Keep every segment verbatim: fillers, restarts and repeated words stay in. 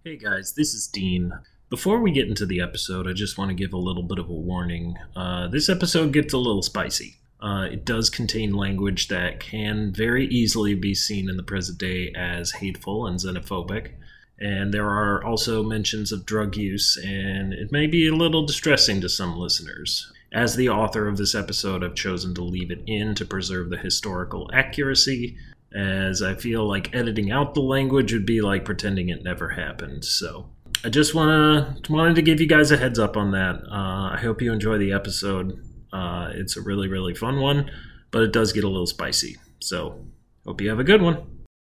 Hey guys, this is Dean. Before we get into the episode, I just want to give a little bit of a warning. Uh, this episode gets a little spicy. Uh, it does contain language that can very easily be seen in the present day as hateful and xenophobic. And there are also mentions of drug use, and it may be a little distressing to some listeners. As the author of this episode, I've chosen to leave it in to preserve the historical accuracy, as I feel like editing out the language would be like pretending it never happened. So I just wanna wanted to give you guys a heads up on that. Uh, I hope you enjoy the episode. Uh, it's a really, really fun one, but it does get a little spicy. So hope you have a good one.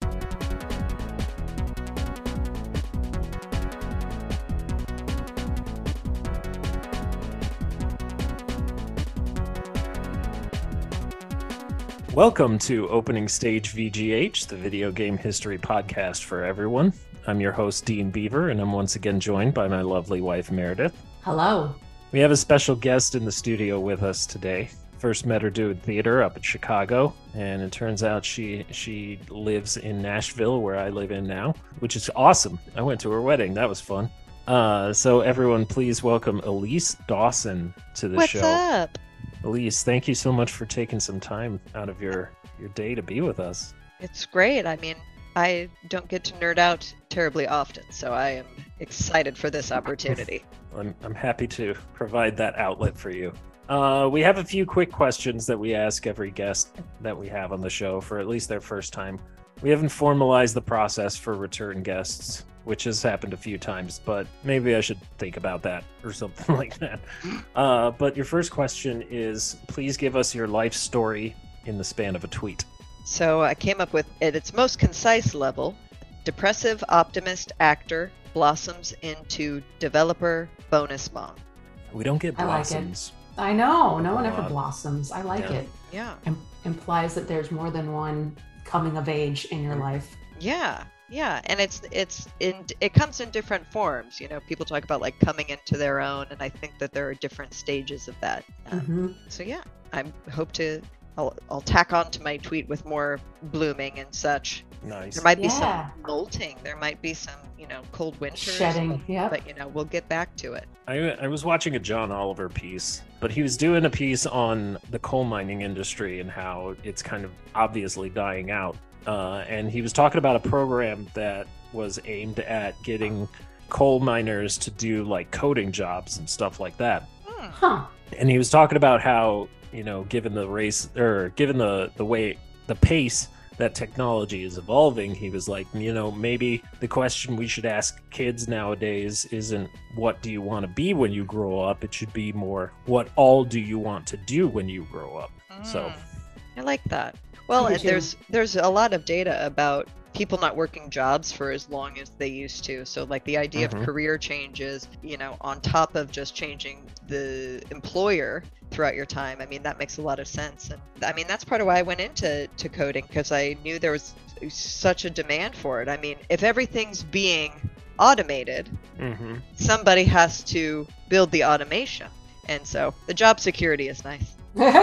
Welcome to Opening Stage V G H, the video game history podcast for everyone. I'm your host, Dean Beaver, and I'm once again joined by my lovely wife, Meredith. Hello. We have a special guest in the studio with us today. First met her doing theater up in Chicago, and it turns out she she lives in Nashville, where I live in now, which is awesome. I went to her wedding. That was fun. Uh, so everyone, please welcome Elise Dawson to the What's show. What's up? Elise, thank you so much for taking some time out of your, your day to be with us. It's great. I mean, I don't get to nerd out terribly often, so I am excited for this opportunity. I'm, I'm happy to provide that outlet for you. Uh, we have a few quick questions that we ask every guest that we have on the show for at least their first time. We haven't formalized the process for return guests, which has happened a few times, but maybe I should think about that or something like that. Uh, but your first question is, please give us your life story in the span of a tweet. So I came up with, at its most concise level, depressive optimist actor blossoms into developer bonus mom. We don't get blossoms. I like it. I know. No one ever blossoms. I like yeah. it. Yeah. Im- implies that there's more than one coming of age in your life. Yeah. Yeah, and it's it's in it comes in different forms. You know, people talk about like coming into their own, and I think that there are different stages of that. Um, mm-hmm. So yeah, I hope to. I'll I'll tack on to my tweet with more blooming and such. Nice. There might be yeah. some molting. There might be some you know cold winters. Shedding. Yeah. But you know we'll get back to it. I I was watching a John Oliver piece, but he was doing a piece on the coal mining industry and how it's kind of obviously dying out. Uh, and he was talking about a program that was aimed at getting coal miners to do like coding jobs and stuff like that. Huh. And he was talking about how, you know, given the race or given the, the way, the pace that technology is evolving, he was like, you know, maybe the question we should ask kids nowadays isn't what do you want to be when you grow up? It should be more what all do you want to do when you grow up? Mm. So I like that. Well, and there's there's a lot of data about people not working jobs for as long as they used to. So like the idea Mhm. of career changes, you know, on top of just changing the employer throughout your time. I mean, that makes a lot of sense. And I mean, that's part of why I went into to coding, because I knew there was such a demand for it. I mean, if everything's being automated, mm-hmm. somebody has to build the automation. And so the job security is nice.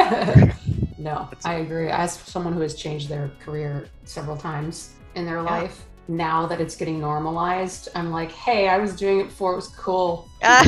No, I agree. As someone who has changed their career several times in their Yeah. life, now that it's getting normalized, I'm like, hey, I was doing it before it was cool.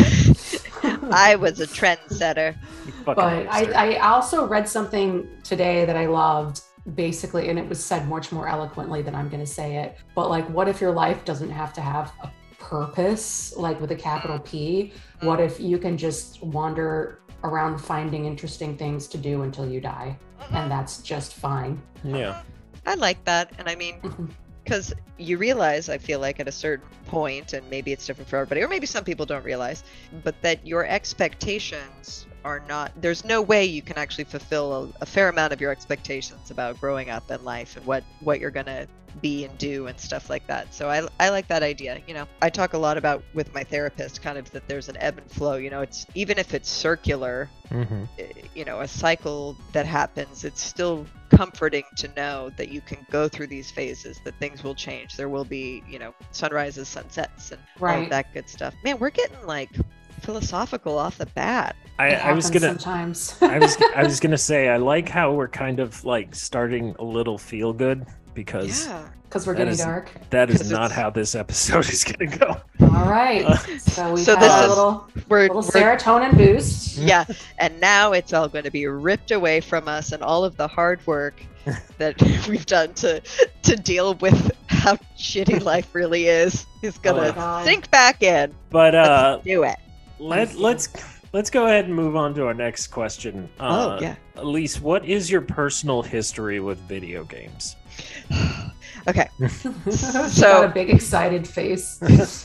I was a trendsetter. But I, I also read something today that I loved, basically, and it was said much more eloquently than I'm going to say it. But like, what if your life doesn't have to have a purpose, like with a capital P? What if you can just wander around finding interesting things to do until you die, and that's just fine? Yeah. I like that. And I mean, because you realize, I feel like at a certain point, and maybe it's different for everybody, or maybe some people don't realize, but that your expectations are not, there's no way you can actually fulfill a, a fair amount of your expectations about growing up in life and what, what you're going to be and do and stuff like that. So I, I like that idea. You know, I talk a lot about with my therapist kind of that there's an ebb and flow. You know, it's even if it's circular, Mm-hmm. you know, a cycle that happens, it's still comforting to know that you can go through these phases, that things will change. There will be, you know, sunrises, sunsets, and all Right. of that good stuff. Man, we're getting like philosophical off the bat. I, It I was happens gonna sometimes. I was I was gonna say I like how we're kind of like starting a little feel good because Yeah. Because we're That getting is- dark. That is 'Cause not it's- how this episode is going to go. All right. Uh, So we So have this a is- little, We're, little we're serotonin boost. yeah, and now it's all going to be ripped away from us, and all of the hard work that we've done to to deal with how shitty life really is is Oh my gonna God. sink back in. But uh, Let's do it. let let's let's go ahead and move on to our next question. Uh, Oh, yeah. Elise, what is your personal history with video games? Okay, She's So- got a big excited face.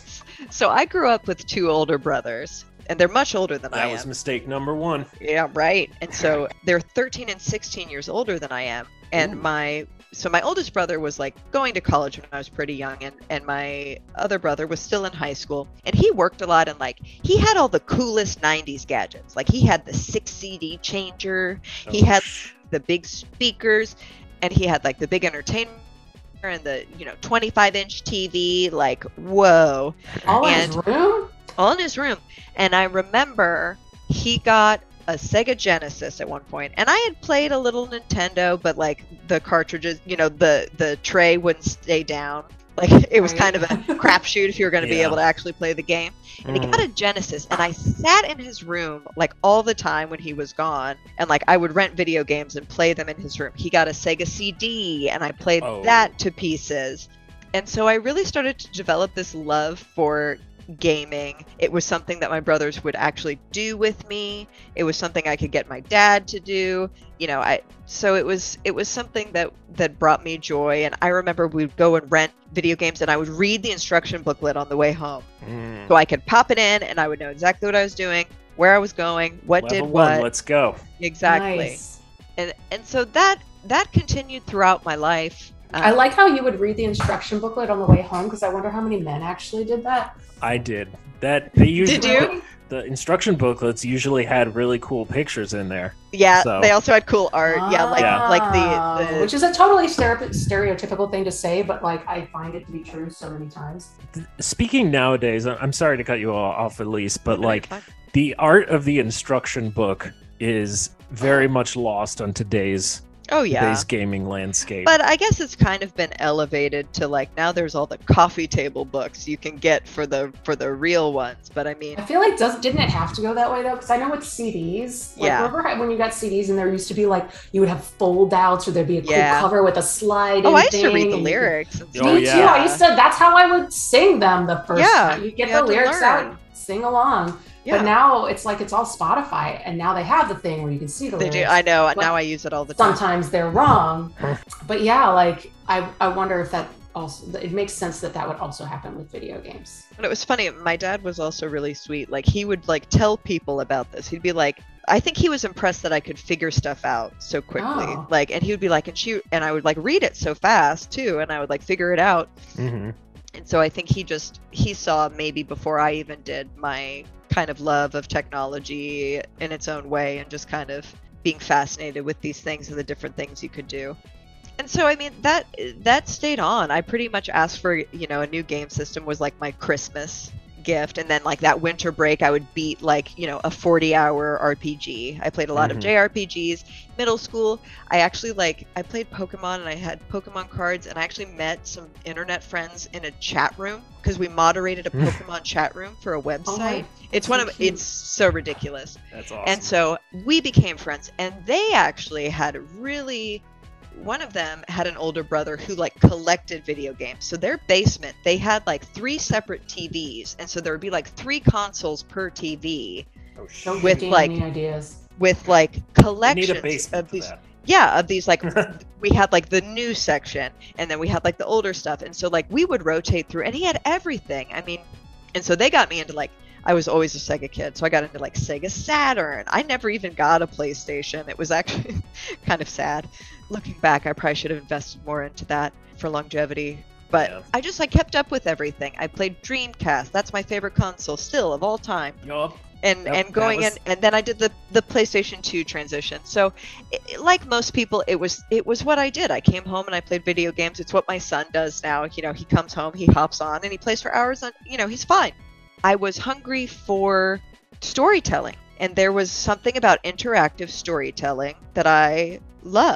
so I grew up with two older brothers, and they're much older than I That am. was mistake number one. Yeah, right. And so they're thirteen and sixteen years older than I am. And Ooh. my so my oldest brother was like going to college when I was pretty young, and and my other brother was still in high school, and he worked a lot, and like he had all the coolest nineties gadgets. Like he had the six C D changer, he Oh, had sh- the big speakers, and he had like the big entertainment and the, you know, twenty-five inch T V. Like, whoa. All in his And- room? All in his room. And I remember he got a Sega Genesis at one point, and I had played a little Nintendo, but like the cartridges, you know, the the tray wouldn't stay down. Like it was Right. kind of a crapshoot if you were going to be Yeah. able to actually play the game. And he Mm. got a Genesis, and I sat in his room like all the time when he was gone, and like I would rent video games and play them in his room. He got a Sega C D, and I played Oh. that to pieces. And so I really started to develop this love for gaming. It was something that my brothers would actually do with me. It was something I could get my dad to do. You know, I so it was it was something that that brought me joy. And I remember we'd go and rent video games, and I would read the instruction booklet on the way home, Mm. so I could pop it in and I would know exactly what I was doing, where I was going, what Level did one, what. let's go. Exactly. Nice. And and so that that continued throughout my life. I Um, like how you would read the instruction booklet on the way home because I wonder how many men actually did that. I did. That they usually Did you? the instruction booklets usually had really cool pictures in there. Yeah, So- they also had cool art. Yeah, like Yeah. like Ah, the, the which is a totally stere- stereotypical thing to say, but like I find it to be true so many times. Speaking nowadays, I- I'm sorry to cut you all off, Elise, but No, you're like fine. the art of the instruction book is very much lost on today's Oh yeah. today's gaming landscape. But I guess it's kind of been elevated to like now there's all the coffee table books you can get for the for the real ones. But I mean, I feel like does didn't it have to go that way though? Because I know with C Ds, like, Yeah. remember how- when you got C Ds and there used to be like you would have fold outs or there'd be a cool Yeah. cover with a slide. oh, in I used to read thing the and- lyrics. And Oh, stuff. Me yeah. too. I used to. That's how I would sing them the first Yeah, time. You get you the had to lyrics learn. out, sing along. Yeah, But now it's like it's all Spotify, and now they have the thing where you can see the they lyrics. do. I know. But Now I use it all the time. Sometimes they're wrong, but yeah, like I, I wonder if that also it makes sense that that would also happen with video games. But it was funny. My dad was also really sweet. Like he would like tell people about this. He'd be like, I think he was impressed that I could figure stuff out so quickly. Oh. Like, and he would be like, and she and I would like read it so fast too, and I would like figure it out. Mhm. And so I think he just he saw maybe before I even did my kind of love of technology in its own way, and just kind of being fascinated with these things and the different things you could do. And so I mean that that stayed on. I pretty much asked for, you know, a new game system was like my Christmas gift, and then like that winter break I would beat like, you know, a forty hour R P G. I played a lot Mhm. of J R P Gs. Middle school I actually like I played Pokemon, and I had Pokemon cards, and I actually met some internet friends in a chat room because we moderated a Pokemon chat room for a website. Oh my- it's so one of cute. it's so ridiculous. That's awesome. And so we became friends, and they actually had really one of them had an older brother who like collected video games. So their basement, they had like three separate T Vs, and so there would be like three consoles per T V oh, sh- Don't With, give like, any ideas. with like you need a collections basement of for these that. yeah, of these like we had like the new section, and then we had like the older stuff, and so like we would rotate through, and he had everything. I mean, and so they got me into like I was always a Sega kid, so I got into like Sega Saturn. I never even got a PlayStation. It was actually kind of sad. Looking back, I probably should have invested more into that for longevity. But Yeah. I just I kept up with everything. I played Dreamcast. That's my favorite console still of all time. Yup. And Yep, and that going was- in, and then I did the the PlayStation two transition. So, i i- like most people, it was it was what I did. I came home and I played video games. It's what my son does now. You know, he comes home, he hops on, and he plays for hours. On, you know, he's fine. I was hungry for storytelling, and there was something about interactive storytelling that I loved.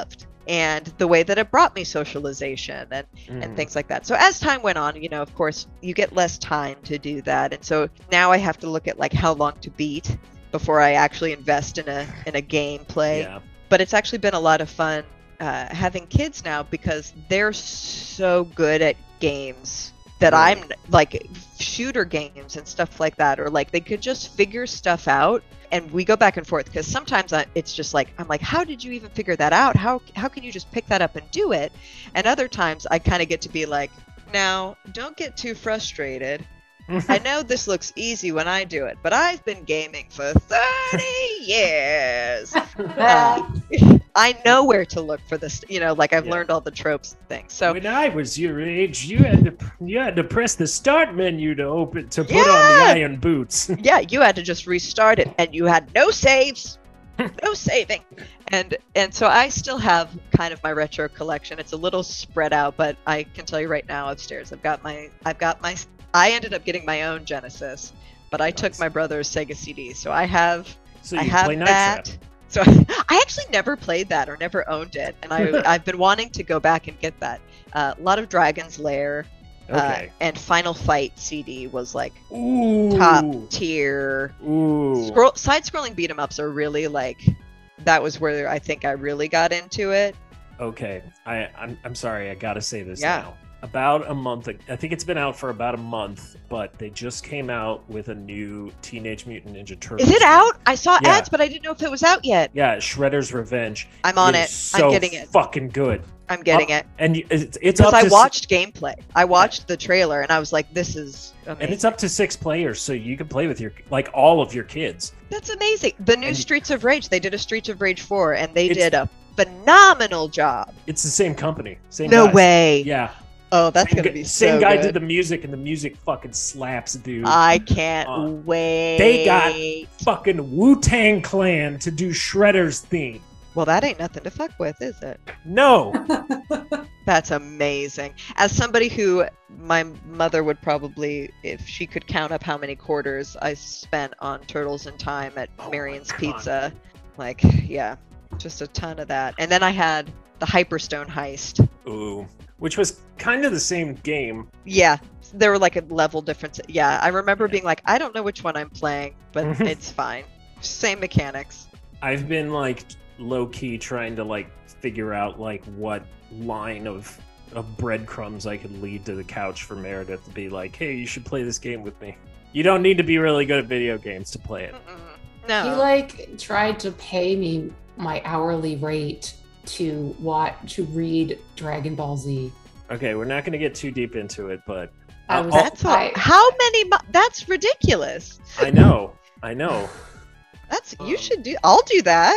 and the way that it brought me socialization and, Mm. and things like that. So as time went on, you know, of course, you get less time to do that. And so now I have to look at like how long to beat before I actually invest in a in a gameplay. Yeah. But it's actually been a lot of fun uh, having kids now because they're so good at games that Really? I'm like shooter games and stuff like that, or like they could just figure stuff out. And we go back and forth because sometimes I, it's just like I'm like, how did you even figure that out? How how can you just pick that up and do it? And other times I kind of get to be like, now don't get too frustrated. I know this looks easy when I do it, but I've been gaming for thirty years. Uh, I know where to look for this. You know, like I've Yeah. learned all the tropes and things. So when I was your age, you had to you had to press the start menu to open to put on Yeah. the iron boots. yeah, you had to just restart it, and you had no saves, no saving, and and so I still have kind of my retro collection. It's a little spread out, but I can tell you right now, upstairs, I've got my I've got my. I ended up getting my own Genesis, but I took Nice. my brother's Sega C D, so I have So I you have play Night that. Trap. So I actually never played that or never owned it, and I I've been wanting to go back and get that. Uh, a lot of Dragon's Lair. Uh, Okay. and Final Fight C D was like Ooh. top tier. Ooh. Scroll side-scrolling beat 'em ups are really like that was where I think I really got into it. Okay. I I'm I'm sorry. I gotta say this Yeah. now. About a month. ag- I think it's been out for about a month, but they just came out with a new Teenage Mutant Ninja Turtles. Is it game. out? I saw Yeah. ads, but I didn't know if it was out yet. Yeah, Shredder's Revenge. I'm on is it. So I'm getting it. Fucking good. I'm getting Up- it. And you- it's, it's up Because to I s- watched gameplay. I watched the trailer and I was like, this is amazing. and it's up to six players, so you can play with your like all of your kids. That's amazing. The new And- Streets of Rage, they did a Streets of Rage four and they It's- did a phenomenal job. It's the same company. Same No guys. way. Yeah. Oh, that's same gonna gu- be same so guy good. did the music, and the music fucking slaps, dude. I can't Uh, wait. they got- fucking Wu Tang Clan to do Shredder's theme. Well, that ain't nothing to fuck with, is it? No. That's amazing. As somebody who my mother would probably, if she could count up how many quarters I spent on Turtles in Time at Oh my Marion's God. Pizza, like, yeah, just a ton of that. And then I had the Hyperstone Heist. Ooh. Which was kind of the same game. Yeah, there were like a level difference. Yeah, I remember Yeah. being like, I don't know which one I'm playing, but Mhm. it's fine. Same mechanics. I've been like low key trying to like figure out like what line of of breadcrumbs I could lead to the couch for Meredith to be like, hey, you should play this game with me. You don't need to be really good at video games to play it. Mm-mm. No. He like tried to pay me my hourly rate to watch to read Dragon Ball Z. Okay, we're not going to get too deep into it, but I Uh, was oh, That's all, I, how many? Mo- that's ridiculous. I know, I know. That's you Um, should do. I'll do that.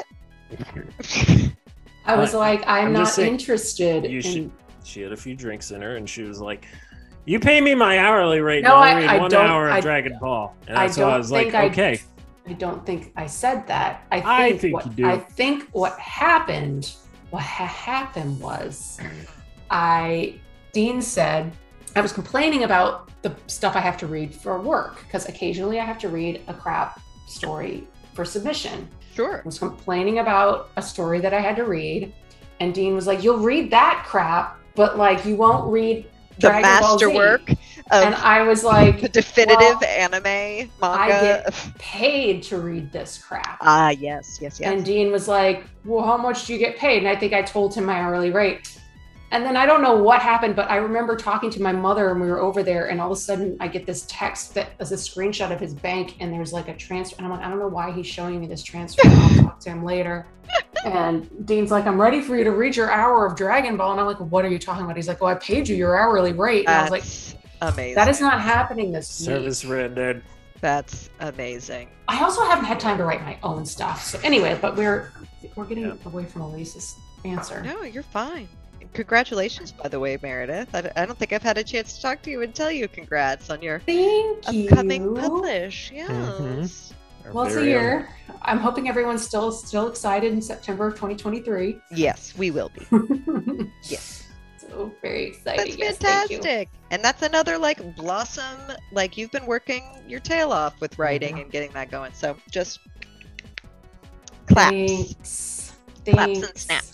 I was I- like, I'm, I'm not just saying, interested. You in- should. She had a few drinks in her, and she was like, "You pay me my hourly rate, No, and I'll I- read I one don't- hour of I- Dragon Ball." And I so I don't was like, think I- "Okay." I don't think I said that. I think, I think what, you do. I think what happened, what ha- happened was, I Dean said I was complaining about the stuff I have to read for work because occasionally I have to read a crap story for submission. Sure. I was complaining about a story that I had to read, and Dean was like, "You'll read that crap, but like you won't read The Dragon Ball Z." masterwork And of I was the like, definitive well, anime I manga. get paid to read this crap. Ah, yes, yes, yes. And Dean was like, well, how much do you get paid? And I think I told him my hourly rate. And then I don't know what happened, but I remember talking to my mother and we were over there, and all of a sudden I get this text that is a screenshot of his bank, and there's like a transfer. And I'm like, I don't know why he's showing me this transfer. I'll talk to him later. And Dean's like, I'm ready for you to read your hour of Dragon Ball. And I'm like, what are you talking about? He's like, well, I paid you your hourly rate. And I was like, That's amazing. that is not happening this week. Service rendered. That's amazing. I also haven't had time to write my own stuff. So anyway, but we're we're getting Yeah. away from Elise's answer. No, you're fine. Congratulations, by the way, Meredith. I, I don't think I've had a chance to talk to you and tell you congrats on your Thank you. upcoming publish. Yes. Mhm. Our Well, it's a very own- year. I'm hoping everyone's still still excited in September of twenty twenty-three. Yes, we will be. Yes. So very excited. That's Yes, thank you. fantastic. And that's another like blossom, like you've been working your tail off with writing Mhm. and getting that going. So just claps. Thanks. Claps and Thanks. snaps.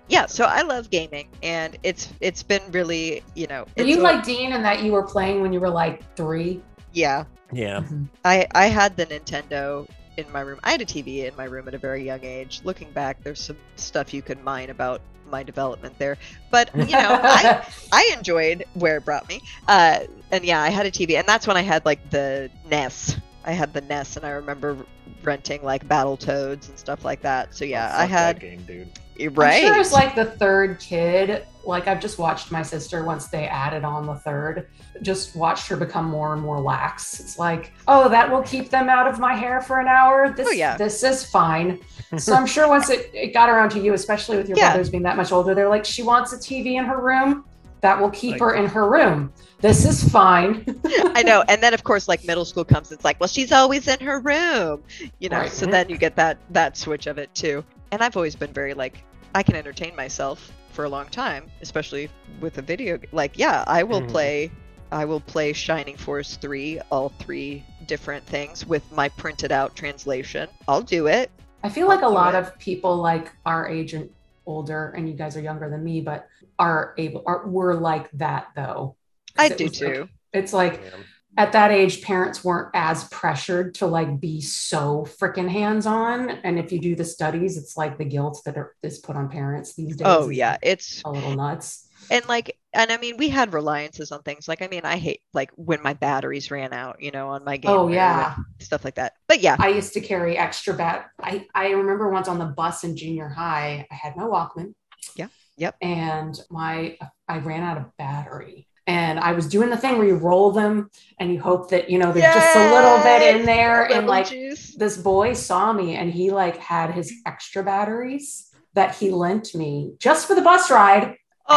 yeah, so I love gaming, and it's it's been really, you know. Are it's you a- like Dean in that you were playing when you were like three? Yeah, Yeah. I I had the Nintendo in my room. I had a T V in my room at a very young age. Looking back, there's some stuff you could mine about my development there, but you know, I I enjoyed where it brought me. Uh, and yeah, I had a T V, and that's when I had like the N E S. I had the N E S, and I remember renting like Battletoads and stuff like that. So yeah, Oh, I fuck had that game, dude. right. I'm sure as like the third kid, like I've just watched my sister once they added on the third, just watched her become more and more lax. It's like, oh, that will keep them out of my hair for an hour. This, Oh, yeah. this is fine. So I'm sure once it, it got around to you, especially with your Yeah. brothers being that much older, they're like, she wants a T V in her room. That will keep Like- her in her room. This is fine. I know. And then of course, like middle school comes, it's like, well, she's always in her room, you know. Right. So then you get that that switch of it too. And I've always been very like, I can entertain myself for a long time, especially with a video. Like, yeah, I will Mhm. play. I will play Shining Force three, all three different things with my printed out translation. I'll do it. I feel like a I'll do lot it. of people like our age and older, and you guys are younger than me, but are able are were like that though. 'Cause I it do was like- too. it's like at that age, parents weren't as pressured to like be so freaking hands-on. And if you do the studies, it's like the guilt that are, is put on parents these days. Oh is yeah, it's a little nuts. and like and I mean we had reliances on things. Like I mean I hate like when my batteries ran out, you know, on my Game Oh Boy yeah. and stuff like that. But yeah, I used to carry extra bat. I, I remember once on the bus in junior high, I had my Walkman. Yeah. Yep. And my I ran out of battery. And I was doing the thing where you roll them and you hope that, you know, there's just a little bit in there. And Lemon like juice. this boy saw me and he like had his extra batteries that he lent me just for the bus ride.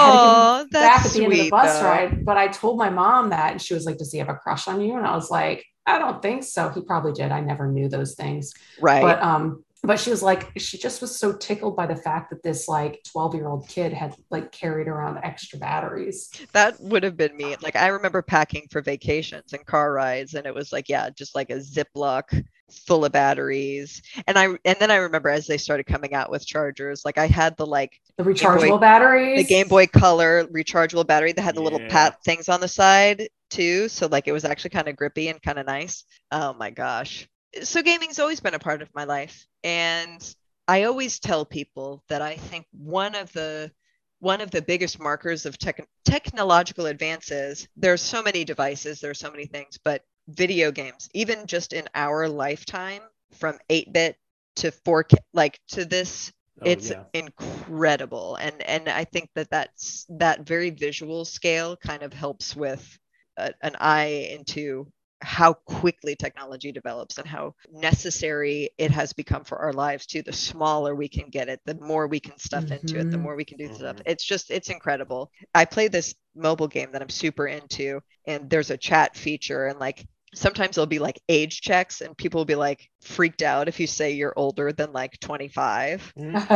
Oh, back that's at the end of the sweet. bus though. ride. But I told my mom that and she was like, does he have a crush on you? And I was like, I don't think so. He probably did. I never knew those things. Right. But um, but she was like, she just was so tickled by the fact that this like twelve year old kid had like carried around extra batteries. That would have been me. Like I remember packing for vacations and car rides, and it was like, yeah, just like a Ziploc full of batteries. And I and then I remember as they started coming out with chargers, like I had the like The rechargeable Boy- batteries. the Game Boy Color rechargeable battery that had the little Yeah. pat things on the side too. So like it was actually kind of grippy and kind of nice. Oh my gosh. So gaming's always been a part of my life. And I always tell people that I think one of the one of the biggest markers of tech, technological advances, there's so many devices, there are so many things, but video games, even just in our lifetime, from eight bit to four K, like to this, Oh, it's yeah. incredible. And and I think that that's that very visual scale kind of helps with a, an eye into how quickly technology develops and how necessary it has become for our lives too. The smaller we can get it, the more we can stuff into it, the Mhm. more we can do stuff. Mhm. It's just, it's incredible. I play this mobile game that I'm super into, and there's a chat feature, and like sometimes there'll be like age checks, and people will be like freaked out if you say you're older than like twenty-five.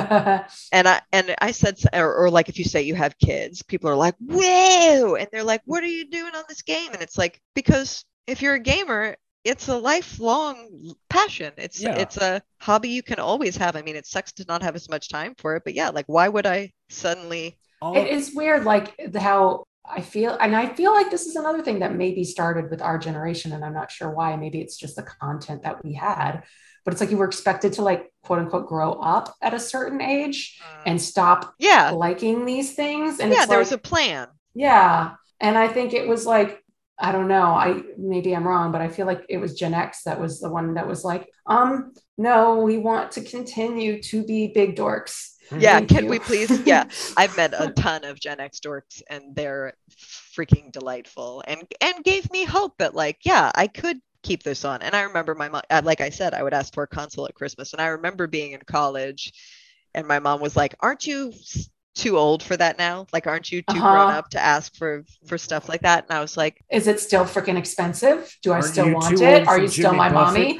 And I and I said, or, or like if you say you have kids, people are like, whoa, and they're like, what are you doing on this game? And it's like, because if you're a gamer, it's a lifelong passion. It's Yeah. it's a hobby you can always have. I mean, it sucks to not have as much time for it, but yeah, like why would I suddenly? All It is weird, like how I feel, and I feel like this is another thing that maybe started with our generation, and I'm not sure why. Maybe it's just the content that we had, but it's like you were expected to like quote unquote grow up at a certain age and stop Yeah, liking these things. And yeah, it's there like, was a plan. yeah, and I think it was like, I don't know, I maybe I'm wrong, but I feel like it was Gen X that was the one that was like, um, no, we want to continue to be big dorks. Yeah, Thank can you. we please? Yeah, I've met a ton of Gen X dorks, and they're freaking delightful, and and gave me hope that like, yeah, I could keep this on. And I remember my mom, uh, like I said, I would ask for a console at Christmas, and I remember being in college, and my mom was like, "Aren't you s- too old for that now? Like, aren't you too Uh-huh. grown up to ask for for stuff like that?" And I was like, Is it still freaking expensive? Do I Aren't still you want too it? old Are for you still Jimmy my Buffett?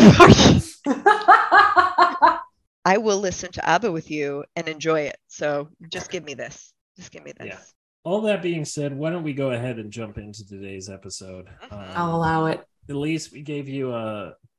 mommy? I will listen to ABBA with you and enjoy it. So just give me this. Just give me this. Yeah. All that being said, why don't we go ahead and jump into today's episode? Um, I'll allow it. Elise, we gave you a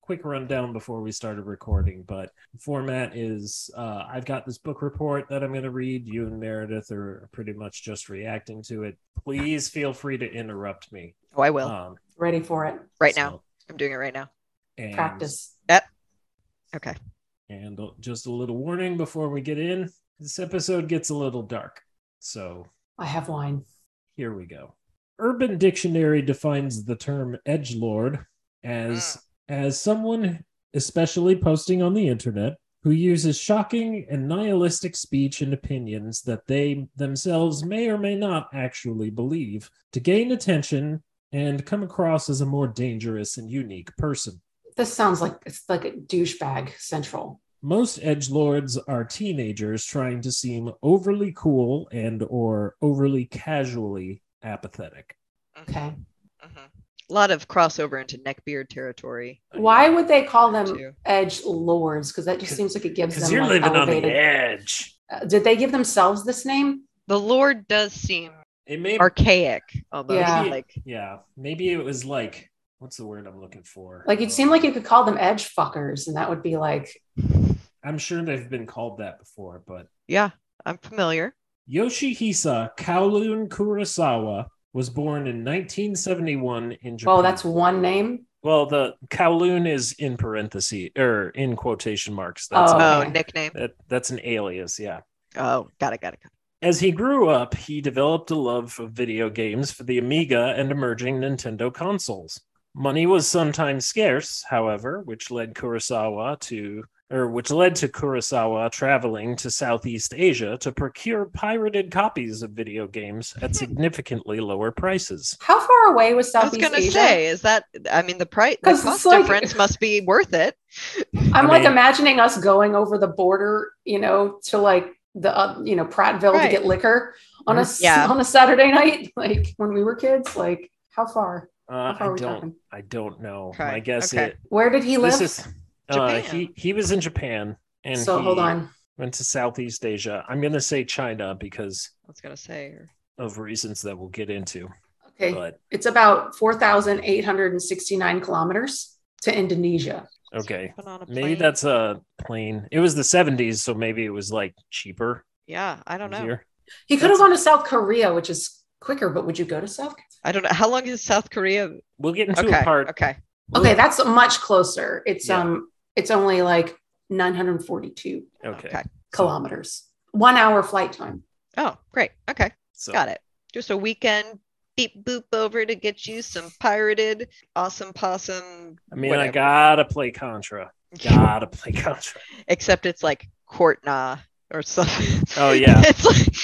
quick rundown before we started recording, but the format is uh, I've got this book report that I'm going to read. You and Meredith are pretty much just reacting to it. Please feel free to interrupt me. Oh, I will. Um, Ready for it. Right so, now. I'm doing it right now. and, Practice. Yep. Okay. And just a little warning before we get in. This episode gets a little dark. So I have wine. here we go. Urban Dictionary defines the term edgelord as Mm. as someone, especially posting on the internet, who uses shocking and nihilistic speech and opinions that they themselves may or may not actually believe to gain attention and come across as a more dangerous and unique person. This sounds like it's like a douchebag central. Most edgelords are teenagers trying to seem overly cool and or overly casually apathetic. Okay. Mm-hmm. A lot of crossover into neckbeard territory. Why would they call them Too. edge lords? Because that just seems like it gives Because them you're like living elevated. on the edge. Uh, did they give themselves this name? The Lord does seem It may archaic, almost. Yeah. Like Yeah, maybe it was like, what's the word I'm looking for? Like it seemed like you could call them edge fuckers, and that would be like I'm sure they've been called that before, but yeah, I'm familiar. Yoshihisa Kowloon Kurosawa was born in nineteen seventy-one in Japan. oh, that's one name. Well, the Kowloon is in parentheses or in quotation marks. That's Oh, a- Oh, okay. nickname. that, that's an alias, yeah. Oh, got it, got it, got it. As he grew up, he developed a love of video games for the Amiga and emerging Nintendo consoles. Money was sometimes scarce, however, which led Kurosawa to or which led to Kurosawa traveling to Southeast Asia to procure pirated copies of video games at significantly lower prices. How far away was I was Southeast gonna Asia? say, is that? I mean, the price, the 'Cause it's cost like- difference must be worth it. I'm I like mean- imagining us going over the border, you know, to like the uh, you know Prattville Right. to get liquor on a s- Yeah. on a Saturday night, like when we were kids. Like how far? Uh, How far are I we don't. talking? I don't know. Okay, My guess okay. it. Where did he live? This is. Uh, Japan. he he was in Japan and so he hold on. went to Southeast Asia. I'm gonna say China because I was gonna say, or- of reasons that we'll get into. Okay, But it's about four thousand eight hundred sixty-nine kilometers to Indonesia. okay, Put on a maybe plane. that's a plane. It was the seventies, so maybe it was like cheaper. Yeah, I don't know. easier. He could have That's- gone to South Korea, which is quicker. But would you go to South? I don't know. How long is South Korea? We'll get into Okay, a part. okay. Okay, that's much closer. It's Yeah. um, it's only like nine hundred forty-two Okay. Okay. kilometers, one hour flight time. Oh, great. Okay, So, got it. Just a weekend beep boop over to get you some pirated awesome possum. I mean, I whatever. gotta play Contra. Gotta play Contra. Except it's like Courtna or something. Oh yeah. It's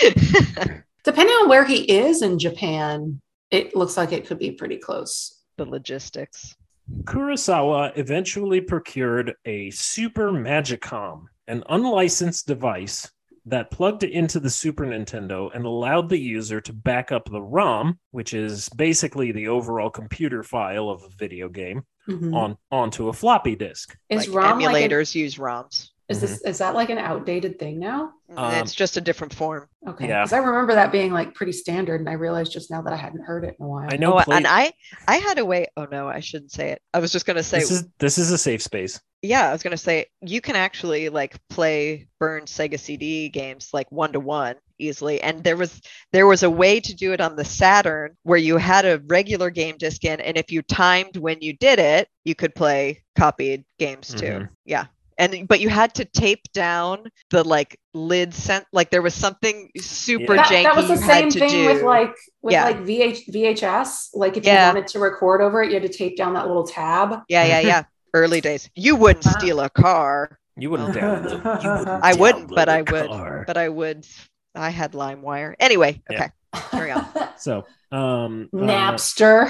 like Depending on where he is in Japan, it looks like it could be pretty close. the logistics. Kurosawa eventually procured a Super Magicom, an unlicensed device that plugged into the Super Nintendo and allowed the user to back up the ROM, which is basically the overall computer file of a video game, Mhm. on onto a floppy disk. Is Like ROM like an- emulators use ROMs. is this is that like an outdated thing now? Um, it's just a different form. Okay, Yeah. because I remember that being like pretty standard, and I realized just now that I hadn't heard it in a while. I know. Oh, play- and I I had a way. Oh no, I shouldn't say it. I was just gonna say this is this is a safe space. yeah, I was gonna say you can actually like play burned Sega C D games like one to one easily, and there was there was a way to do it on the Saturn where you had a regular game disc in, and if you timed when you did it, you could play copied games too. Mhm. Yeah. And but you had to tape down the like lid sent like there was something super Yeah. that, janky that was the you had same to thing do. with like with Yeah. like V H, V H S. Like if Yeah. you wanted to record over it, you had to tape down that little tab. yeah, yeah, yeah. Early days. You wouldn't Wow. steal a car, You wouldn't Oh. download. You wouldn't I wouldn't, download but a I would. car. but I would. I had LimeWire. Anyway, okay. Yeah. Carry on. So, um, uh, Napster.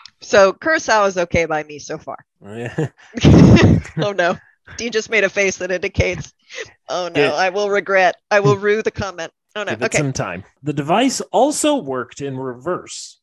So Kurosawa's okay by me so far. uh, Oh no. Dean just made a face that indicates, oh no, Yeah. I will regret. I will rue the comment. Oh no. give it Okay. some time. The device also worked in reverse.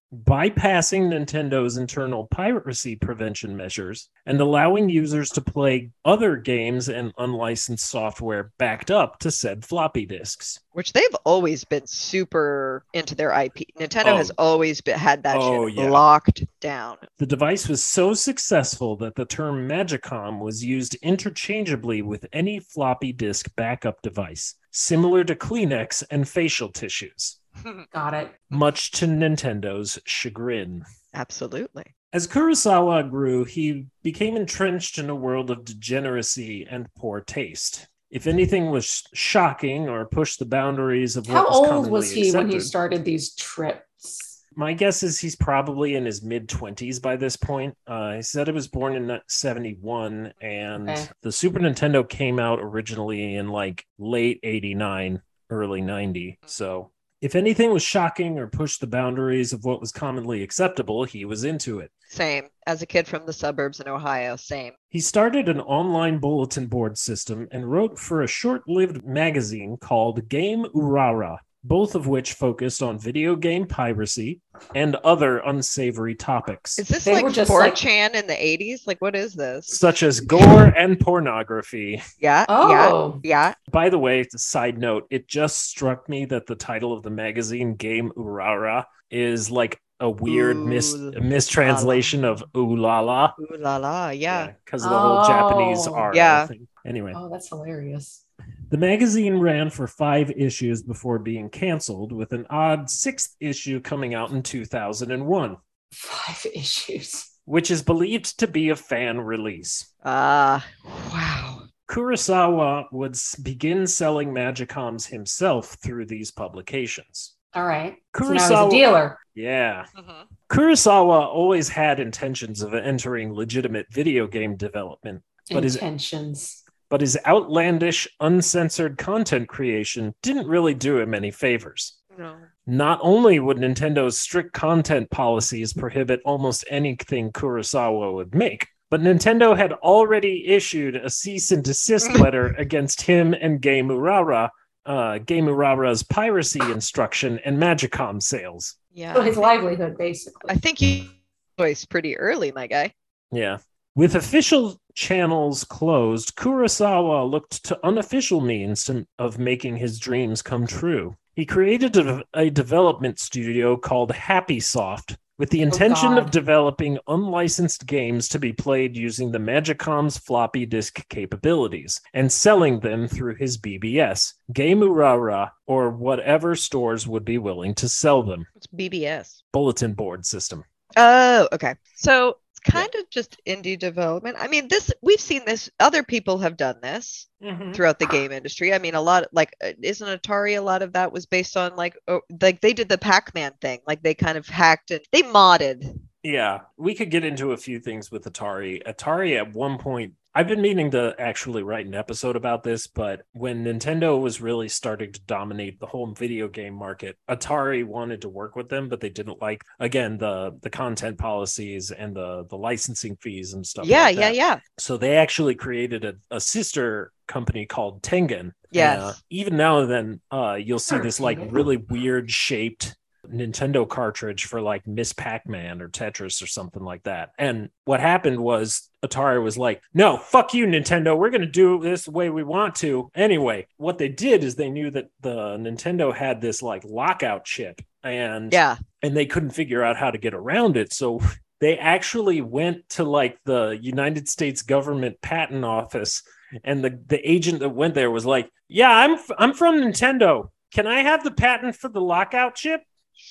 bypassing Nintendo's internal piracy prevention measures and allowing users to play other games and unlicensed software backed up to said floppy disks. Which they've always been super into their I P. Nintendo Oh. has always been, had that Oh, shit yeah. locked down. The device was so successful that the term Magicom was used interchangeably with any floppy disk backup device, similar to Kleenex and facial tissues, Got it. much to Nintendo's chagrin. Absolutely. As Kurosawa grew, he became entrenched in a world of degeneracy and poor taste. If anything was shocking or pushed the boundaries of what How was old commonly was he accepted, when he started these trips? my guess is he's probably in his mid-twenties by this point. Uh, he said he was born in seventy-one, and Okay. the Super Nintendo came out originally in like late eighty-nine, early ninety. So if anything was shocking or pushed the boundaries of what was commonly acceptable, he was into it. Same. As a kid from the suburbs in Ohio, same. He started an online bulletin board system and wrote for a short-lived magazine called Game Urara, both of which focused on video game piracy and other unsavory topics, Is this They like were just four like- chan in the eighties? Like, what is this? such as gore and pornography. Yeah. Oh, Yeah. Yeah. By the way, side note, it just struck me that the title of the magazine, Game Urara, is like a weird mis- Ooh mistranslation la la. of ooh la la. Ooh la la. Yeah. Because of the whole Japanese Oh. R Yeah. thing. Anyway. oh, that's hilarious. The magazine ran for five issues before being canceled, with an odd sixth issue coming out in two thousand one, Five issues. which is believed to be a fan release. Ah. wow. Kurosawa would s- begin selling Magicoms himself through these publications. All right. So now he's Kurosawa- a dealer. Yeah. Mhm. Kurosawa always had intentions of entering legitimate video game development, But is- Intentions. but his outlandish, uncensored content creation didn't really do him any favors. No. Not only would Nintendo's strict content policies prohibit almost anything Kurosawa would make, but Nintendo had already issued a cease and desist letter against him and Game Urara, uh, Game Urara's piracy instruction and Magicom sales. Yeah. So his livelihood, basically. I think you voice pretty early, my guy. Yeah. With official channels closed, Kurosawa looked to unofficial means to, of making his dreams come true. He created a, a development studio called HappySoft with the intention of God. developing unlicensed games to be played using the Magicom's floppy disk capabilities and selling them through his B B S, Game Urara, or whatever stores would be willing to sell them. It's B B S. Bulletin board system. Oh, okay. So it's kind of just indie development. I mean, this we've seen this. Other people have done this throughout the game industry. I mean, a lot like uh, isn't Atari? A lot of that was based on like oh, like they did the Pac-Man thing. Like they kind of hacked it. They modded. Yeah, we could get into a few things with Atari. Atari at one point, I've been meaning to actually write an episode about this, but when Nintendo was really starting to dominate the whole video game market, Atari wanted to work with them, but they didn't like, again, the the content policies and the, the licensing fees and stuff Yeah, like yeah, that. yeah. So they actually created a, a sister company called Tengen. Yes. Uh, even now and then, uh, you'll see Sure, this like Tengen. really weird shaped Nintendo cartridge for like Miss Pac-Man or Tetris or something like that. And what happened was Atari was like, no, fuck you, Nintendo. We're going to do this the way we want to. Anyway, what they did is they knew that the Nintendo had this like lockout chip and, Yeah. and they couldn't figure out how to get around it. So they actually went to like the United States government patent office, and the, the agent that went there was like, yeah, I'm, f- I'm from Nintendo. Can I have the patent for the lockout chip?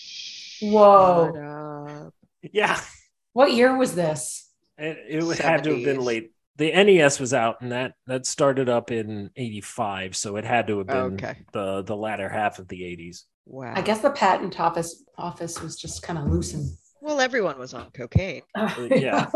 Whoa. Shut up. Yeah, What year was this? it, it would- had to have been seventies. late. The N E S was out, and that that started up in eighty-five, so it had to have been Okay. the the latter half of the eighties. Wow. I guess the patent office office was just kind of loosened. Well, everyone was on cocaine. yeah.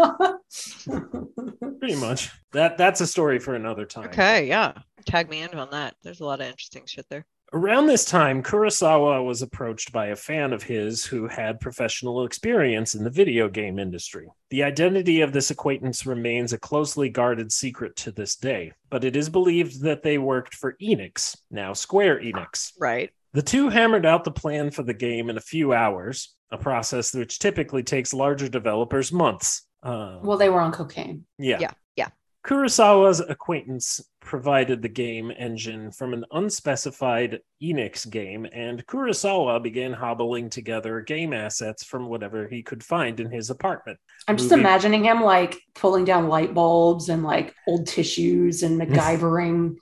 Pretty much. That that's a story for another time. Okay, yeah. Tag me in on that. There's a lot of interesting shit there. Around this time, Kurosawa was approached by a fan of his who had professional experience in the video game industry. The identity of this acquaintance remains a closely guarded secret to this day, but it is believed that they worked for Enix, now Square Enix. Right. The two hammered out the plan for the game in a few hours, a process which typically takes larger developers months. Uh, Well, they were on cocaine. yeah. Yeah, yeah. Kurosawa's acquaintance provided the game engine from an unspecified Enix game, and Kurosawa began hobbling together game assets from whatever he could find in his apartment. I'm just Movie- imagining him like pulling down light bulbs and like old tissues and MacGyvering.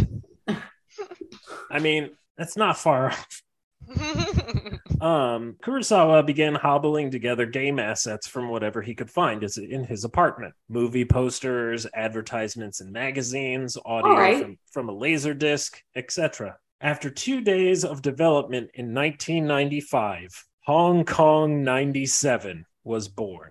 I mean, that's not far off. Um, Kurosawa began hobbling together game assets from whatever he could find in his apartment. Movie posters, advertisements in magazines, audio right. from, from a laser disc, et cetera. After two days of development in nineteen ninety-five, Hong Kong ninety-seven was born.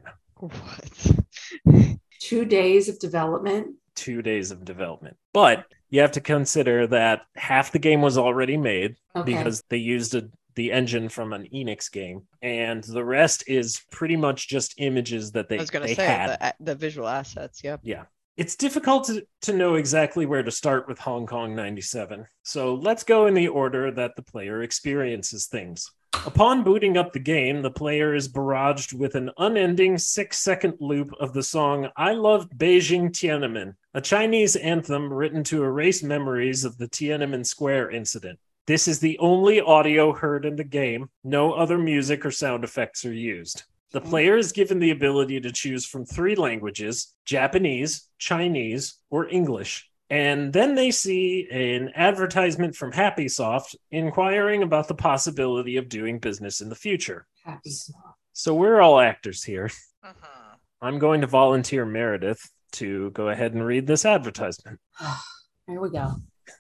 What? Two days of development. Two days of development. But you have to consider that half the game was already made Okay. because they used a the engine from an Enix game, and the rest is pretty much just images that they, I was going they to say had. the, the visual assets. Yep. Yeah. It's difficult to, to know exactly where to start with Hong Kong ninety-seven, so let's go in the order that the player experiences things. Upon booting up the game, the player is barraged with an unending six-second loop of the song I Loved Beijing Tiananmen, a Chinese anthem written to erase memories of the Tiananmen Square incident. This is the only audio heard in the game. No other music or sound effects are used. The player is given the ability to choose from three languages, Japanese, Chinese, or English. And then they see an advertisement from HappySoft inquiring about the possibility of doing business in the future. Happy. So we're all actors here. Uh-huh. I'm going to volunteer Meredith to go ahead and read this advertisement. Here we go.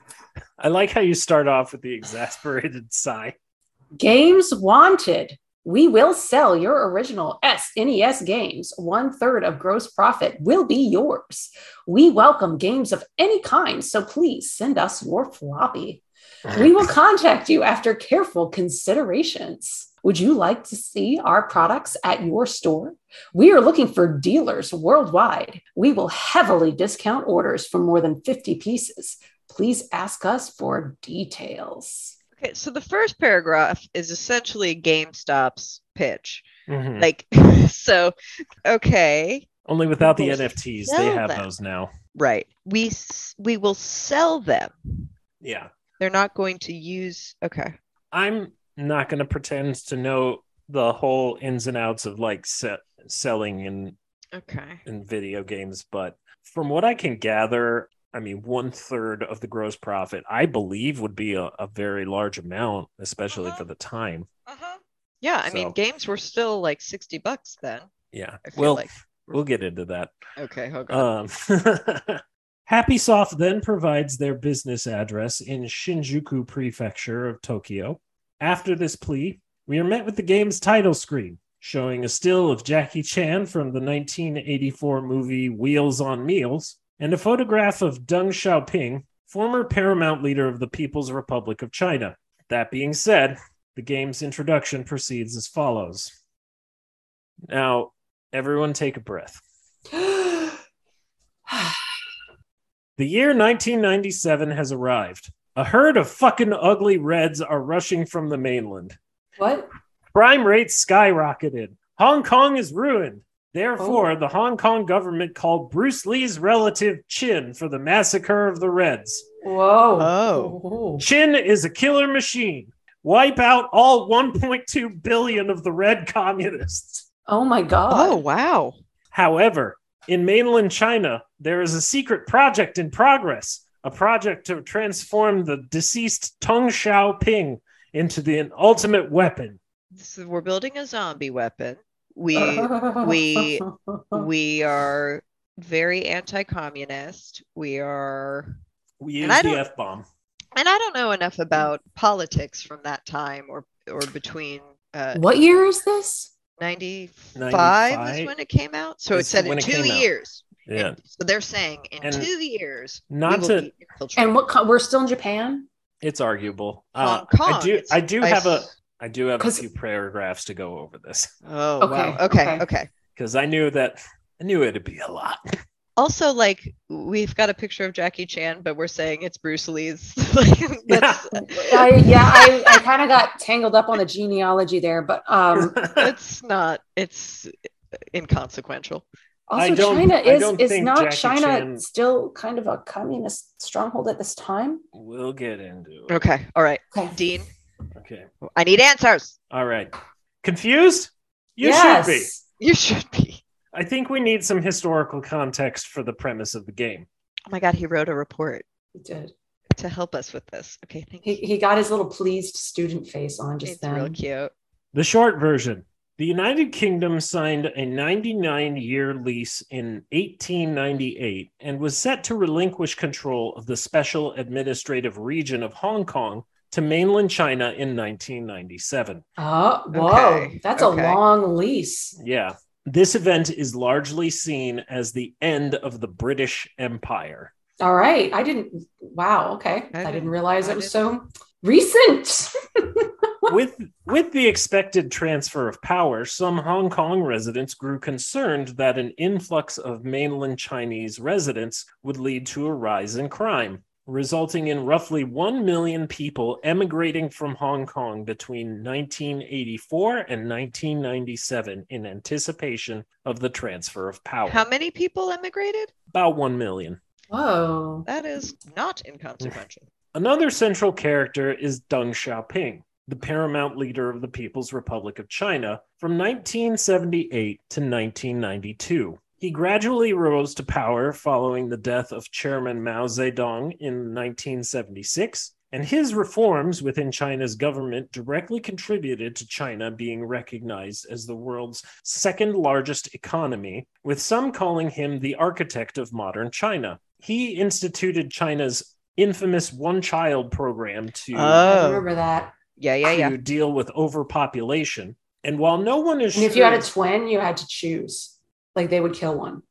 I like how you start off with the exasperated sigh. Games wanted. We will sell your original S N E S games. One third of gross profit will be yours. We welcome games of any kind, so please send us your floppy. We will contact you after careful considerations. Would you like to see our products at your store? We are looking for dealers worldwide. We will heavily discount orders for more than fifty pieces. Please ask us for details. Okay, so the first paragraph is essentially GameStop's pitch. Mhm. Like, so, okay, Only without the We'll N F Ts, sell they have them. those now. right. We s- we will sell them. Yeah. They're not going to use. Okay. I'm not going to pretend to know the whole ins and outs of like se- selling in, Okay. in video games, but from what I can gather, I mean, one third of the gross profit, I believe, would be a, a very large amount, especially Uh-huh. for the time. Uh-huh. Yeah, I mean, So- games were still like sixty bucks then. Yeah. I feel Well, like. we'll get into that. Okay, hold on. Um, HappySoft then provides their business address in Shinjuku Prefecture of Tokyo. After this plea, we are met with the game's title screen, showing a still of Jackie Chan from the nineteen eighty-four movie Wheels on Meals, and a photograph of Deng Xiaoping, former Paramount leader of the People's Republic of China. That being said, the game's introduction proceeds as follows. Now, everyone take a breath. The year nineteen ninety-seven has arrived. A herd of fucking ugly Reds are rushing from the mainland. What? Crime rates skyrocketed. Hong Kong is ruined. Therefore, Oh. the Hong Kong government called Bruce Lee's relative Chin for the massacre of the Reds. Whoa. Oh. Chin is a killer machine. Wipe out all one point two billion of the Red communists. Oh my God. Oh, wow. However, in mainland China, there is a secret project in progress, a project to transform the deceased Deng Xiaoping into the ultimate weapon. So we're building a zombie weapon. We we- we are very anti-communist. We are, We use And I the don't- F-bomb. and I don't know enough about politics from that time or or between uh, What year is this? ninety-five ninety-five is when it came out. So it is said when in it two came out. years. Yeah. And so they're saying in And two years, not we will to- be infiltrated. And what? Co- we're still in Japan. It's arguable. Hong Uh, Kong. I do. it's- I do I have a. s- I do have a 'Cause- few paragraphs to go over this Oh, Okay, wow. Okay, okay. okay. because I knew that I knew it'd be a lot. Also, like, we've got a picture of Jackie Chan, but we're saying it's Bruce Lee's. Like, that's, I, yeah, I, I kind of got tangled up on the genealogy there, but um, it's not. It's inconsequential. also I don't- China I is don't is think not Jackie China Chan- still kind of a communist stronghold at this time? We'll get into it. Okay. All right. Okay. Dean, Okay. I need answers. All right. Confused? You yes. should be. You should be. I think we need some historical context for the premise of the game. Oh my God, he wrote a report He did. to help us with this. Okay, thank He, you. he got his little pleased student face on just It's then. real cute. The short version. The United Kingdom signed a ninety-nine year lease in eighteen ninety-eight and was set to relinquish control of the special administrative region of Hong Kong to mainland China in nineteen ninety-seven. Oh, whoa. Okay, That's okay. a long lease. Yeah. This event is largely seen as the end of the British Empire. All right. I didn't. Wow. Okay. I I, didn't, didn't- realize I it was didn't- so recent. With with the expected transfer of power, some Hong Kong residents grew concerned that an influx of mainland Chinese residents would lead to a rise in crime, resulting in roughly one million people emigrating from Hong Kong between nineteen eighty-four and nineteen ninety-seven in anticipation of the transfer of power. How many people immigrated? About one million. Whoa. That is not inconsequential. Another central character is Deng Xiaoping, the paramount leader of the People's Republic of China from nineteen seventy-eight to nineteen ninety-two. He gradually rose to power following the death of Chairman Mao Zedong in nineteen seventy-six, and his reforms within China's government directly contributed to China being recognized as the world's second largest economy, with some calling him the architect of modern China. He instituted China's infamous one-child program to, I Oh, remember that. yeah, yeah, to yeah. deal with overpopulation. And while no one is And sure, if you had a twin, you had to choose. Like they would kill one.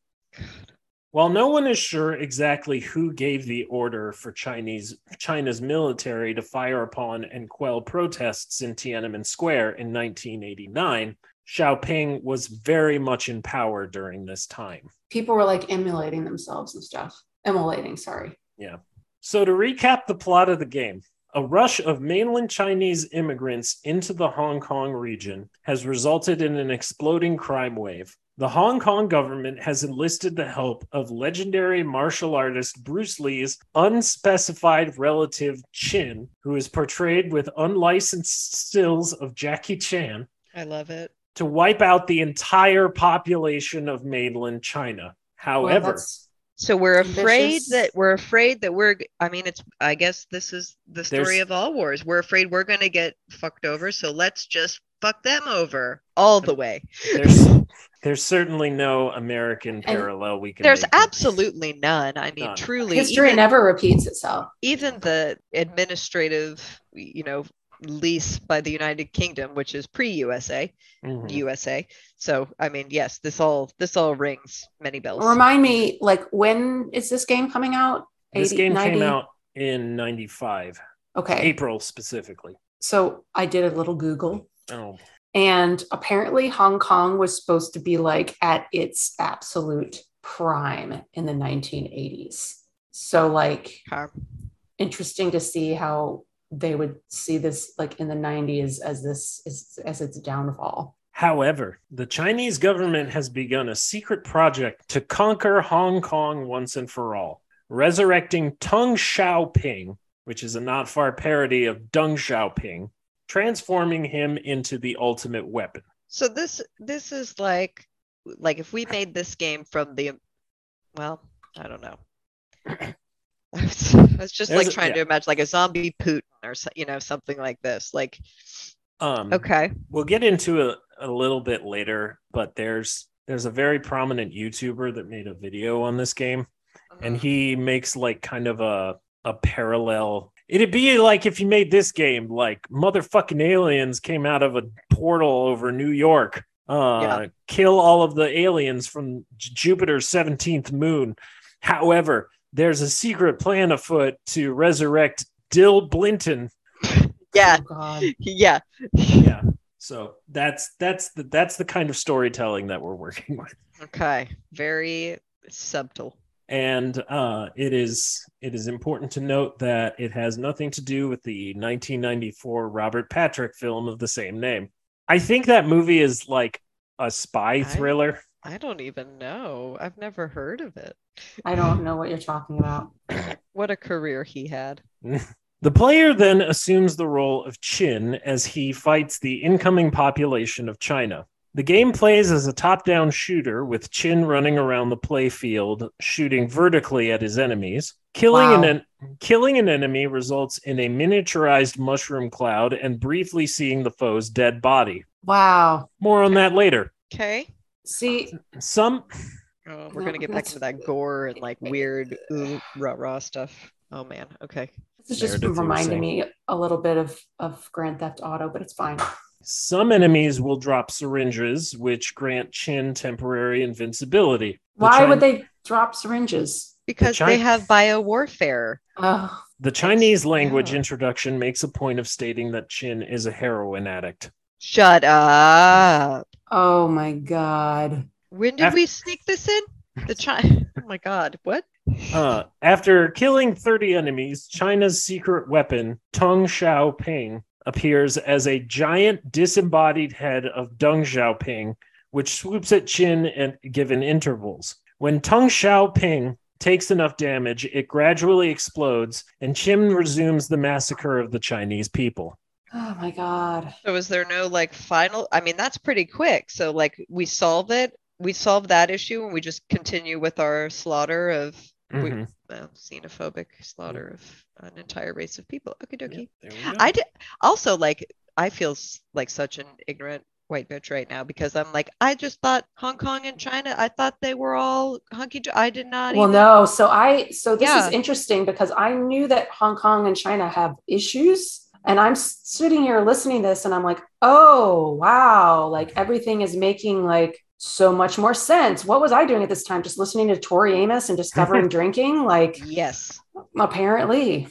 while no one is sure exactly who gave the order for Chinese China's military to fire upon and quell protests in Tiananmen Square in nineteen eighty-nine, Xiaoping was very much in power during this time. People were like emulating themselves and stuff. Emulating, sorry. Yeah. So to recap the plot of the game, a rush of mainland Chinese immigrants into the Hong Kong region has resulted in an exploding crime wave. The Hong Kong government has enlisted the help of legendary martial artist Bruce Lee's unspecified relative Chin, who is portrayed with unlicensed stills of Jackie Chan, I love it. to wipe out the entire population of mainland China. Well, However, that's- So we're afraid Ambitious. that we're afraid that we're. I mean, it's. I guess this is the story There's- of all wars. We're afraid we're going to get fucked over. So let's just fuck them over all the way. there's there's certainly no American parallel we can There's make here. absolutely none. I mean, None. truly, history even, never repeats itself. even the administrative, you know, lease by the United Kingdom, which is pre-U S A, Mhm. U S A. So, I mean, yes, this all this all rings many bells. Remind me, like, when is this game coming out? This eighty, game ninety? came out in ninety-five, Okay. April specifically. So I did a little Google, Oh, and apparently Hong Kong was supposed to be like at its absolute prime in the nineteen eighties. So, like, Okay. interesting to see how they would see this like in the nineties as this is as its downfall. however, the Chinese government has begun a secret project to conquer Hong Kong once and for all, resurrecting Deng Xiaoping, which is a not far parody of Deng Xiaoping, transforming him into the ultimate weapon. So this this is like like if we made this game from the well, I don't know. I was, I was just There's like a- trying yeah. to imagine like a zombie Putin or so- you know something like this. Like Um, okay, We'll get into it a little bit later, but there's there's a very prominent YouTuber that made a video on this game, and he makes like kind of a a parallel. It'd be like if you made this game, like motherfucking aliens came out of a portal over New York, uh, Yeah. kill all of the aliens from J- Jupiter's seventeenth moon. However, there's a secret plan afoot to resurrect Dill Blinton. yeah, Oh God. yeah. Yeah. So that's that's the that's the kind of storytelling that we're working with. Okay, very It's subtle. And uh, it is it is important to note that it has nothing to do with the nineteen ninety-four Robert Patrick film of the same name. I think that movie is like a spy thriller. I, I don't even know. I've never heard of it. I don't know what you're talking about. What a career he had. The player then assumes the role of Qin as he fights the incoming population of China. The game plays as a top-down shooter with Qin running around the playfield, shooting vertically at his enemies. Killing, Wow. an en- killing an enemy results in a miniaturized mushroom cloud and briefly seeing the foe's dead body. Wow. More on that later. Okay. See, Some Oh, we're No, gonna get back that's- into that gore and like weird ooh rah rah stuff. Oh man. Okay. this is just Meredith, you were reminding saying. me a little bit of, of Grand Theft Auto, but it's fine. some enemies will drop syringes, which grant Qin temporary invincibility. The Why Chin- would they drop syringes? Because Chi- they have bio warfare. Oh, The Chinese Yeah. language introduction makes a point of stating that Qin is a heroin addict. Shut up. oh my God. When did Af- we sneak this in? The China. Oh my God. What? Uh, after killing thirty enemies, China's secret weapon, Tung Xiaoping, appears as a giant disembodied head of Deng Xiaoping, which swoops at Qin at given intervals. When Tung Xiaoping takes enough damage, it gradually explodes, and Qin resumes the massacre of the Chinese people. Oh my God. So is there no like final? I mean, that's pretty quick. So like we solve it. We solve that issue and we just continue with our slaughter of we, Mhm. well, xenophobic slaughter of an entire race of people. Okie dokie. There we go. I did also like I feel s- like such an ignorant white bitch right now because I'm like I just thought Hong Kong and China I thought they were all hunky. do- I did not. Well, even, no. So I, so this Yeah. is interesting because I knew that Hong Kong and China have issues. And I'm s- sitting here listening to this and I'm like, oh, wow. Like everything is making like so much more sense. What was I doing at this time? Just listening to Tori Amos and discovering drinking? Like Yes. apparently.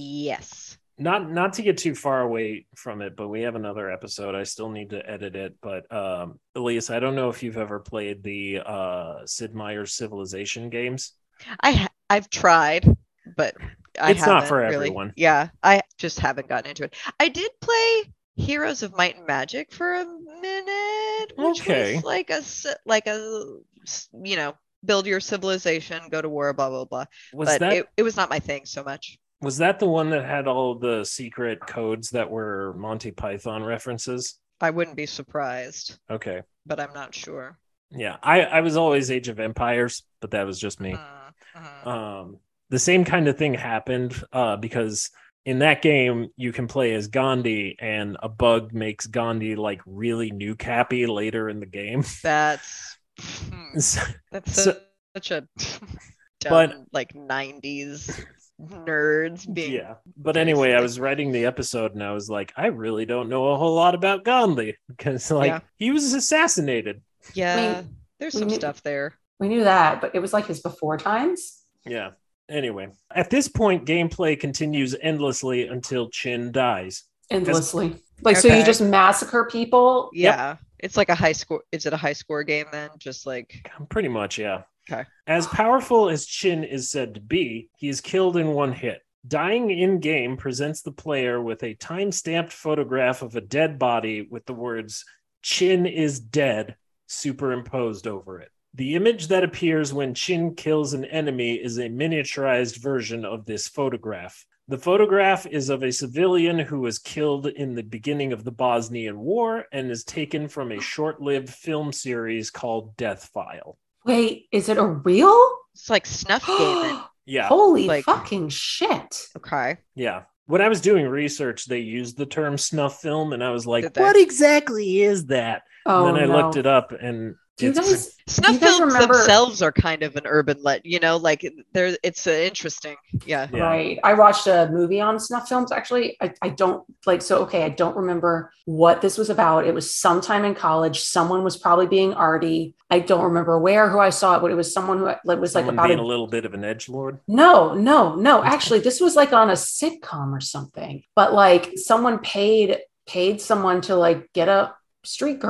Yes. not not to get too far away from it, but we have another episode. I still need to edit it. But um, Elise, I don't know if you've ever played the uh, Sid Meier's Civilization games. I ha- I've tried, but I It's not haven't for really. everyone. Yeah, I just haven't gotten into it. I did play Heroes of Might and Magic for a minute, which Okay. was like a ci- like a s- you know build your civilization, go to war, blah blah blah. Was but that it, it was not my thing so much. was that the one that had all the secret codes that were Monty Python references? I wouldn't be surprised, Okay, but I'm not sure. yeah, I I was always Age of Empires, but that was just me. Mm, mhm. Um, the same kind of thing happened uh, because in that game you can play as Gandhi, and a bug makes Gandhi like really new cappy later in the game. That's hmm, So- that's So- such a dumb But- like nineties nerds being yeah, but very anyway, I silly. was writing the episode and I was like, I really don't know a whole lot about Gandhi because like Yeah. he was assassinated. Yeah, there's we some knew- stuff there. We knew that, but it was like his before times. Yeah. Anyway, at this point, gameplay continues endlessly until Qin dies. Endlessly. Like, so you Okay. just massacre people. Yep. Yeah, it's like a high score. Is it a high score game then? Just like Pretty much, yeah. Okay. As powerful as Qin is said to be, he is killed in one hit. Dying in game presents the player with a time-stamped photograph of a dead body with the words "Qin is dead" superimposed over it. The image that appears when Qin kills an enemy is a miniaturized version of this photograph. The photograph is of a civilian who was killed in the beginning of the Bosnian War and is taken from a short-lived film series called Death File. Wait, is it a real? it's like snuff gaming. Yeah. Holy Like- fucking shit. Okay. Yeah. When I was doing research, they used the term snuff film, and I was like, Did they? what exactly is that? Oh, and then I no. looked it up, and Do you it's guys, Snuff you guys films remember- themselves are kind of an urban let. You know, like they're it's uh, interesting. Yeah. Yeah. right. I watched a movie on snuff films. Actually, I, I don't like, so, okay. I don't remember what this was about. It was sometime in college. Someone was probably being arty. I don't remember where, who I saw it, but it was someone who like, was like someone about being a a little bit of an edgelord. No, no, no. Actually, this was like on a sitcom or something. But like someone paid paid someone to like get a street girl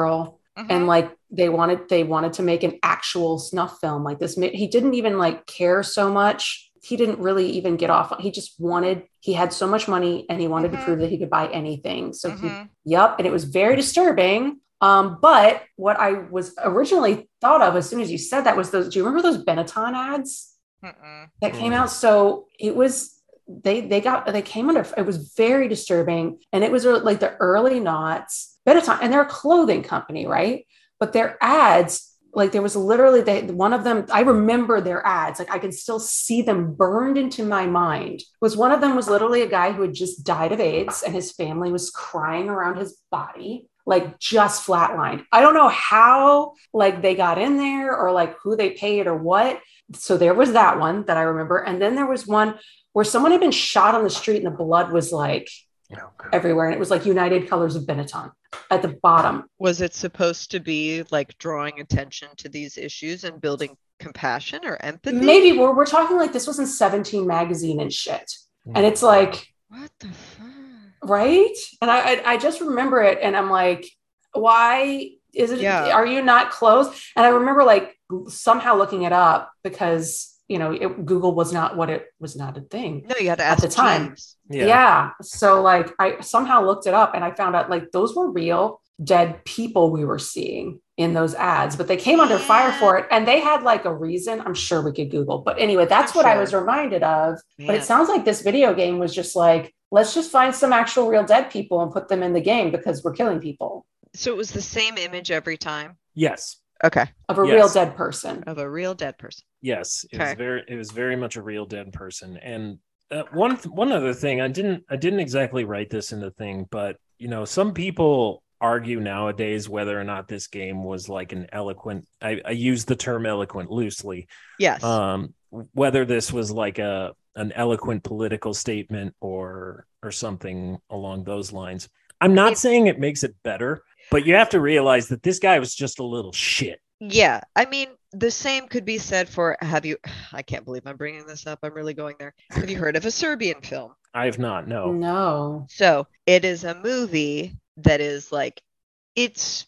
Mhm. And like they wanted, they wanted to make an actual snuff film like this. He didn't even like care so much. He didn't really even get off. He just wanted, he had so much money and he wanted Mhm. to prove that he could buy anything. So he, Mhm. yep. And it was very disturbing. Um, but what I was originally thought of as soon as you said that was those, do you remember those Benetton ads Mm-mm. that came Mm. out? So it was, they, they got, they came under, it was very disturbing. And it was uh, like the early noughts, Benetton, and they're a clothing company, right? But their ads, like there was literally they, one of them, I remember their ads, like I can still see them burned into my mind. Was one of them was literally a guy who had just died of AIDS and his family was crying around his body, like just flatlined. I don't know how like they got in there or like who they paid or what. So there was that one that I remember. And then there was one where someone had been shot on the street and the blood was like Oh, God. everywhere. And it was like United Colors of Benetton at the bottom. Was it supposed to be like drawing attention to these issues and building compassion or empathy? Maybe we're, we're talking like this was in seventeen magazine and shit. And it's like, What the fuck? right? And I, I I just remember it and I'm like, why is it, Yeah. are you not close? And I remember like somehow looking it up because, you know, it, Google was not what it was not a thing. No, you had to At ask the time. Jeeves. Yeah. Yeah. So like I somehow looked it up and I found out like those were real dead people we were seeing in those ads, but they came under fire for it and they had like a reason. I'm sure we could Google, but anyway, that's I'm what I sure. was reminded of. But Man. it sounds like this video game was just like, let's just find some actual real dead people and put them in the game because we're killing people So it was the same image every time. Yes. Okay. of a Yes. real dead person. Of a real dead person. Yes, it was Okay. very it was very much a real dead person. And uh, one one other thing, I didn't I didn't exactly write this in the thing, but you know, some people argue nowadays whether or not this game was like an eloquent. I, I use the term eloquent loosely. Yes. Um, whether this was like a an eloquent political statement or or something along those lines. I'm not It- saying it makes it better, but you have to realize that this guy was just a little shit. Yeah, I mean, the same could be said for, have you, I can't believe I'm bringing this up. I'm really going there. Have you heard of a Serbian film? I have not. No. No. So it is a movie that is like, it's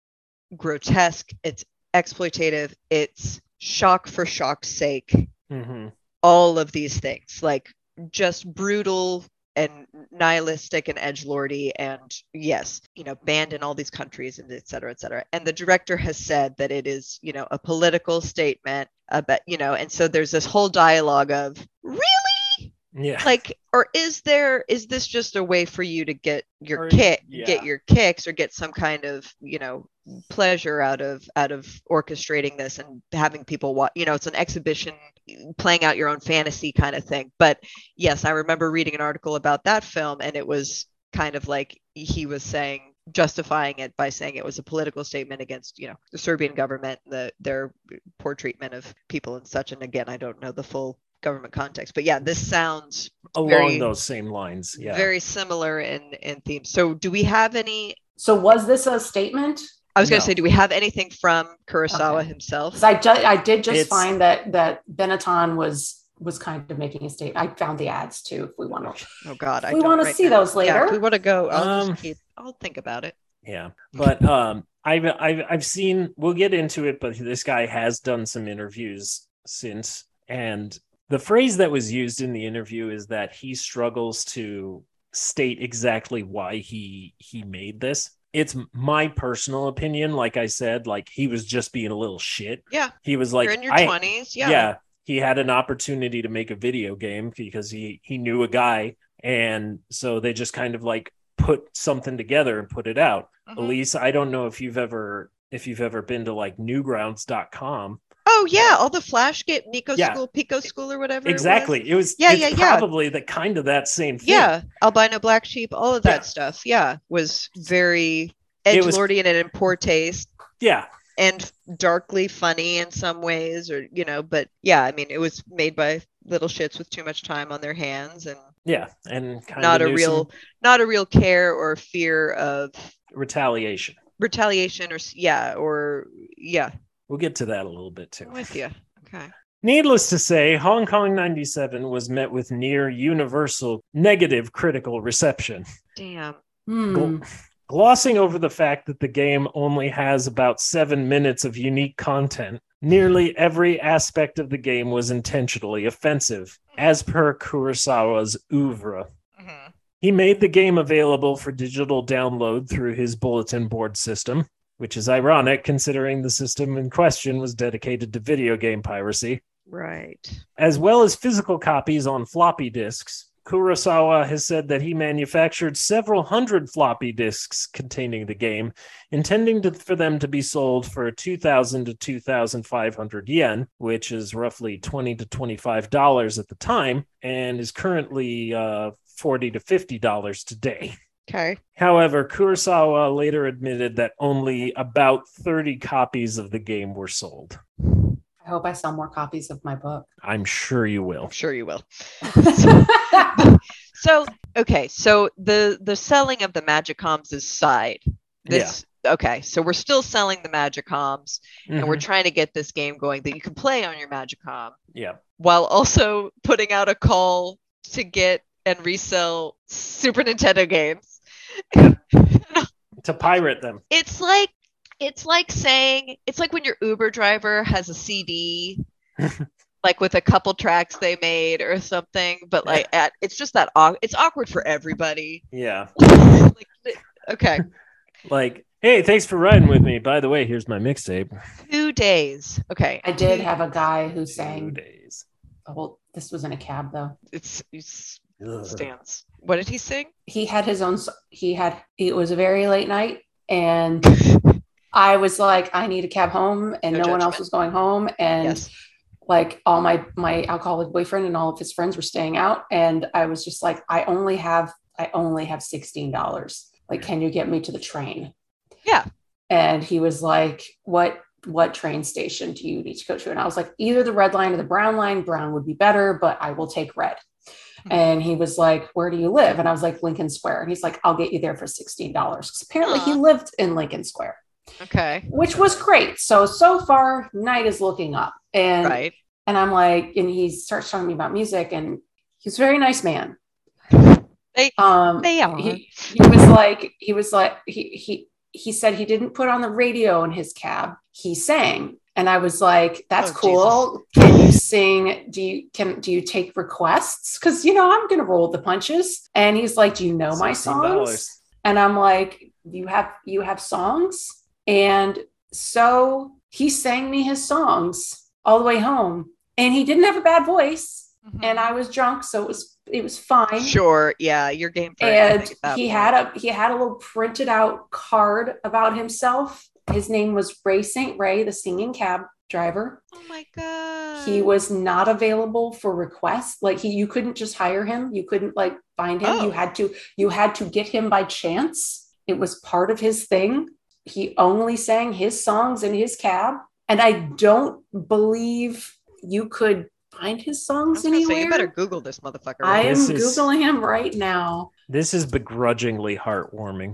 grotesque, it's exploitative, it's shock for shock's sake, Mm-hmm. all of these things, like just brutal and nihilistic and edgelordy, and yes, you know, banned in all these countries, and et cetera, et cetera. And the director has said that it is, you know, a political statement about, you know, and so there's this whole dialogue of, really? Yeah. Like, or is there, is this just a way for you to get your Or- kick, yeah. get your kicks, or get some kind of, you know, pleasure out of out of orchestrating this and having people watch, you know, it's an exhibition, playing out your own fantasy kind of thing. But yes, I remember reading an article about that film, and it was kind of like he was saying, justifying it by saying it was a political statement against, you know, the Serbian government, the their poor treatment of people and such. And again, I don't know the full government context, but yeah, this sounds Along very- those same lines. Yeah. very similar in in theme. So do we have any, So was this a statement? I was going No. to say, do we have anything from Kurosawa Okay. himself? Because I, ju- I did just It's- find that that Benetton was was kind of making a statement. I found the ads too. If we want to, Oh God, I we don't wanna right see now. those Yeah, later. if we want to go, I'll Um, just keep, I'll think about it. Yeah. But um I've I've I've seen, we'll get into it, but this guy has done some interviews since, and the phrase that was used in the interview is that he struggles to state exactly why he he made this. It's my personal opinion. Like I said, like he was just being a little shit. Yeah, He was like, you're in your I- twenties. Yeah. yeah, he had an opportunity to make a video game because he he knew a guy, and so they just kind of like put something together and put it out. Mhm. Elise, I don't know if you've ever if you've ever been to like newgrounds dot com. Oh yeah, all the Flash game, Nico Yeah. School, Pico School, or whatever. it was. Exactly. It was, Yeah, it's yeah, yeah. probably the kind of that same thing. Yeah, albino black sheep, all of that Yeah. stuff. Yeah, was very It was- edgelordy and in poor taste, Yeah. and darkly funny in some ways, or you know. But yeah, I mean, it was made by little shits with too much time on their hands, and Yeah. And kind not of a knew real, some not a real care or fear of retaliation. retaliation, or s- yeah, or yeah. We'll get to that a little bit too. I'm with you. Okay. Needless to say, Hong Kong ninety-seven was met with near universal negative critical reception. Damn. Hmm. Gl- Glossing over the fact that the game only has about seven minutes of unique content, nearly every aspect of the game was intentionally offensive, as per Kurosawa's oeuvre. Mm-hmm. He made the game available for digital download through his bulletin board system, which is ironic considering the system in question was dedicated to video game piracy. Right. As well as physical copies on floppy disks. Kurosawa has said that he manufactured several hundred floppy disks containing the game, intending to, for them to be sold for two thousand to two thousand five hundred yen, which is roughly twenty to twenty-five dollars at the time, and is currently uh, forty to fifty dollars today. Okay. However, Kurosawa later admitted that only about thirty copies of the game were sold. I hope I sell more copies of my book. I'm sure you will. I'm sure you will. So, okay, so the the selling of the Magicoms is side. This yeah. Okay, so we're still selling the Magicoms, mm-hmm. and we're trying to get this game going that you can play on your Magicom. Yeah. While also putting out a call to get and resell Super Nintendo games. To pirate them. It's like it's like saying it's like when your Uber driver has a C D like with a couple tracks they made or something, but like at, it's just that aw- it's awkward for everybody. Yeah. Like, okay. Like, hey, thanks for riding with me. By the way, here's my mixtape. Two days. Okay. I did have a guy who sang. Two days. Oh, well, this was in a cab though. It's, it's stands. What did he sing? He had his own. He had. It was a very late night, and I was like, I need a cab home, and no, no one else was going home, and. Yes. Like all my, my alcoholic boyfriend and all of his friends were staying out. And I was just like, I only have, I only have sixteen dollars. Like, can you get me to the train? Yeah. And he was like, what, what train station do you need to go to? And I was like, either the red line or the brown line. Brown would be better, but I will take red. Mm-hmm. And he was like, where do you live? And I was like, Lincoln Square. And he's like, I'll get you there for sixteen dollars. Because apparently uh. he lived in Lincoln Square. Okay. Which was great. So, so far, night is looking up. And, right. and I'm like, and he starts telling me about music, and he's a very nice man. They, um, they are. He, he was like, he was like, he, he, he said he didn't put on the radio in his cab. He sang. And I was like, that's oh, cool. Jesus. Can you sing? Do you, can, do you take requests? Cause you know, I'm going to roll the punches. And he's like, do you know my songs? And I'm like, you have, you have songs? And so he sang me his songs all the way home, and he didn't have a bad voice, mm-hmm. and I was drunk. So it was, it was fine. Sure. Yeah. Your game. For and he point. had a, he had a little printed out card about himself. His name was Ray Saint Ray, the singing cab driver. Oh my God. He was not available for requests. Like he, you couldn't just hire him. You couldn't like find him. Oh. You had to, you had to get him by chance. It was part of his thing. He only sang his songs in his cab. And I don't believe you could find his songs anywhere. Say, you better Google this motherfucker. I am is, Googling him right now. This is begrudgingly heartwarming.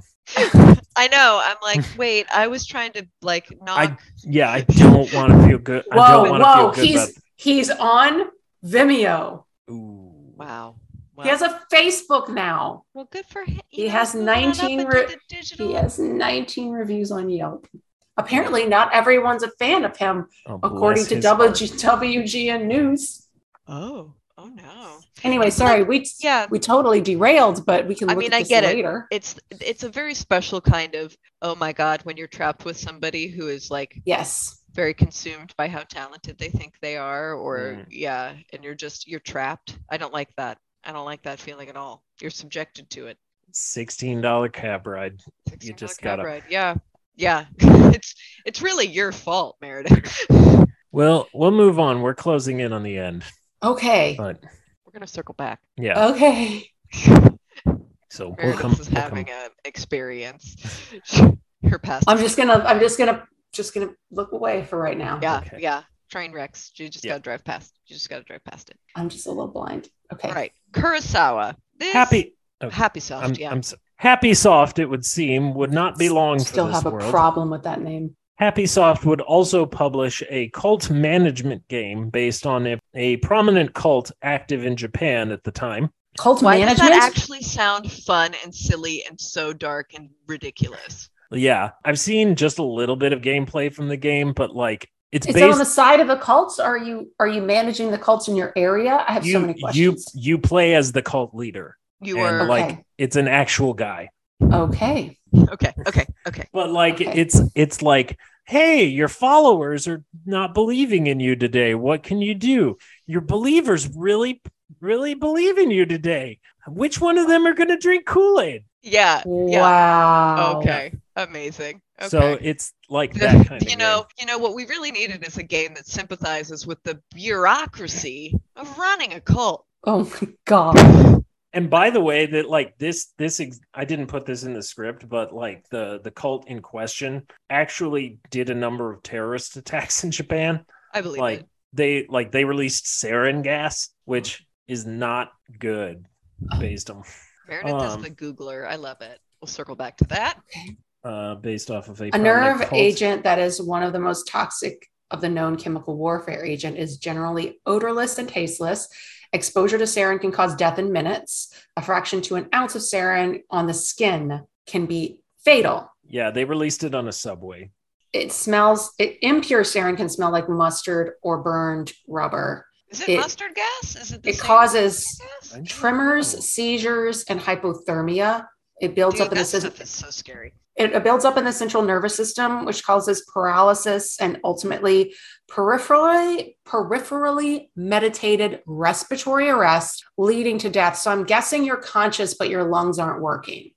I know. I'm like, wait, I was trying to like knock. I, yeah, I don't want to feel good. Whoa, I don't want to whoa, feel good he's, about he's on Vimeo. Ooh. Wow. Wow. He has a Facebook now. Well, good for him. He has nineteen. Re- he has nineteen reviews on Yelp. Apparently, not everyone's a fan of him, oh, according to W G N News. Oh, oh no. Anyway, it's sorry, like, we yeah we totally derailed, but we can. Look I mean, at I this get later. it. It's it's a very special kind of oh my God when you're trapped with somebody who is like yes. very consumed by how talented they think they are, or mm. yeah, and you're just you're trapped. I don't like that. I don't like that feeling at all. You're subjected to it. sixteen dollars cab ride. You just got to ride. Yeah. Yeah. it's it's really your fault, Meredith. Well, we'll move on. We're closing in on the end. Okay. But we're going to circle back. Yeah. Okay. So Meredith we'll come is we'll having come. an experience. Her past. I'm just going to I'm just going to just going to look away for right now. Yeah. Okay. Yeah. Train wrecks. You just Yeah. got to drive past. You just got to drive past it. I'm just a little blind. Okay. All right. Kurosawa. This... Happy. Oh, Happy soft. I'm, yeah. I'm so, Happy Soft, it would seem, would not be long Still for this have a world. problem with that name. Happy Soft would also publish a cult management game based on a, a prominent cult active in Japan at the time. Cult Why management? does that actually sound fun and silly and so dark and ridiculous? Yeah, I've seen just a little bit of gameplay from the game, but like it's Is based it on the side of the cults? Are you are you managing the cults in your area? I have you so many questions. you you play as the cult leader. You and are like Okay. it's an actual guy. Okay. okay, okay, okay. But like Okay. it's it's like, hey, your followers are not believing in you today. What can you do? Your believers really really believe in you today. Which one of them are going to drink Kool-Aid? Yeah, yeah. Wow. Okay, amazing. Okay. So it's like The- that kind of you know, game. you know what we really needed is a game that sympathizes with the bureaucracy of running a cult. Oh my god. And by the way, that like this this ex- I didn't put this in the script, but like the the cult in question actually did a number of terrorist attacks in Japan. I believe Like it. they like they released sarin gas, which is not good based on Meredith is um, the Googler. I love it. We'll circle back to that. uh based off of a, A nerve cult. agent that is one of the most toxic of the known chemical warfare agent is generally odorless and tasteless. Exposure to sarin can cause death in minutes. A fraction to an ounce of sarin on the skin can be fatal. Yeah, they released it on a subway. It smells, it, impure sarin can smell like mustard or burned rubber. Is it, It- mustard gas? Is it the It same causes gas? I don't tremors, know. seizures, and hypothermia. It builds Dude, up in the that system. stuff is so scary. It it builds up in the central nervous system, which causes paralysis and ultimately peripherally peripherally meditated respiratory arrest, leading to death. So I'm guessing you're conscious, but your lungs aren't working.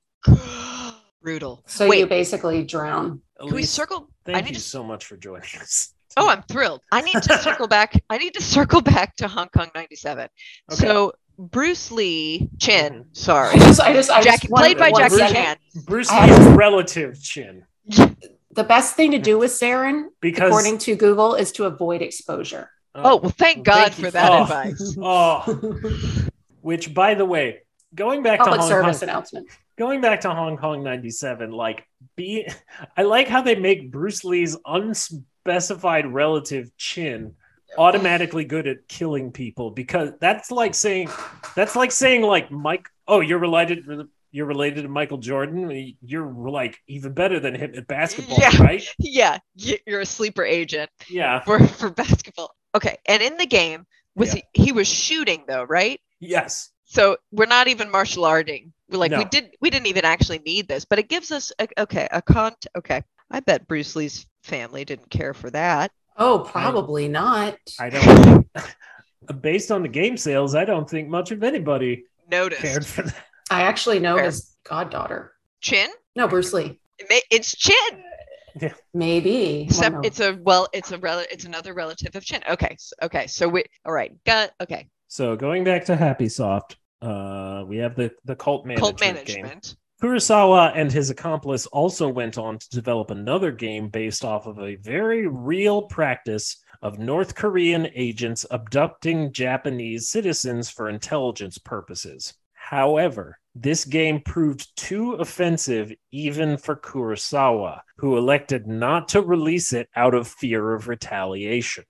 Brutal. So Wait, you basically drown. can we Elise, circle? I thank need you to. so much for joining us. Oh, I'm thrilled. I need to circle back. I need to circle back to Hong Kong ninety-seven. Okay. So Bruce Lee Chin, Mhm. sorry, I just, I just, I Jackie, just wanted played by one Jackie Bruce- second. Chan. Bruce I Lee's have- relative Chin. The best thing to do with sarin, Because according to Google, is to avoid exposure. Oh, well, thank God thank you for that oh, advice. Oh, which by the way, going back Public to Hong service Kong, announcement. going back to Hong Kong ninety-seven, like be I like how they make Bruce Lee's unspecified relative Chin automatically good at killing people, because that's like saying that's like saying like Mike, oh, you're related you're related to Michael Jordan, you're like even better than him at basketball, Yeah. right? Yeah, y- you're a sleeper agent Yeah. for for basketball. Okay, and in the game, was Yeah. he, he was shooting though, right? Yes. So we're not even martial arting. We're like we No. did we didn't even actually need this, but it gives us a, okay a con. Okay, I bet Bruce Lee's family didn't care for that. Oh, probably not. I don't think, based on the game sales, I don't think much of anybody Noticed. cared for that. I actually know Fair. his goddaughter. Chin? No, Bruce Lee. It may- It's Chin. Maybe. Except Well, no. it's a well, it's a rel- it's another relative of Chin. Okay, so, okay, so we all right. Got okay. So going back to Happy Soft, uh, we have the, the cult management, Cult game. management. Kurosawa and his accomplice also went on to develop another game based off of a very real practice of North Korean agents abducting Japanese citizens for intelligence purposes. However, this game proved too offensive even for Kurosawa, who elected not to release it out of fear of retaliation.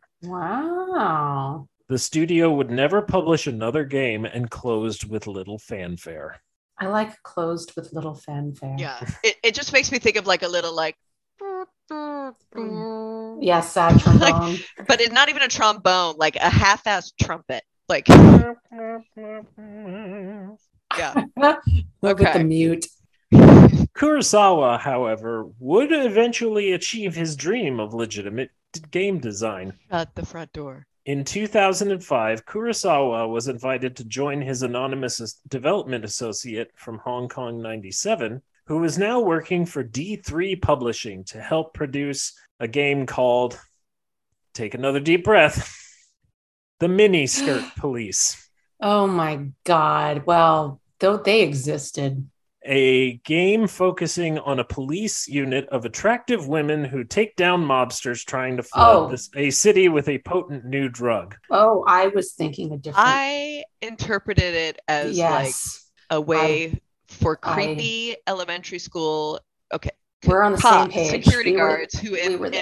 Wow. The studio would never publish another game and closed with little fanfare. I like closed with little fanfare. Yeah, it, it just makes me think of like a little like, Yeah, sad trombone. but it's not even a trombone, like a half-assed trumpet. Like, yeah, With Okay. the mute. Kurosawa, however, would eventually achieve his dream of legitimate d- game design. at the front door. In two thousand five, Kurosawa was invited to join his anonymous as- development associate from Hong Kong ninety-seven, who is now working for D three Publishing to help produce a game called, take another deep breath, The Mini Skirt Police. Oh my God. Well, though they existed. A game focusing on a police unit of attractive women who take down mobsters trying to flood Oh. this, a city with a potent new drug. Oh, I was thinking a different. I interpreted it as yes. like a way for I- creepy elementary school. Okay, We're on the cops, same page. security We were- guards who we in, were in- there.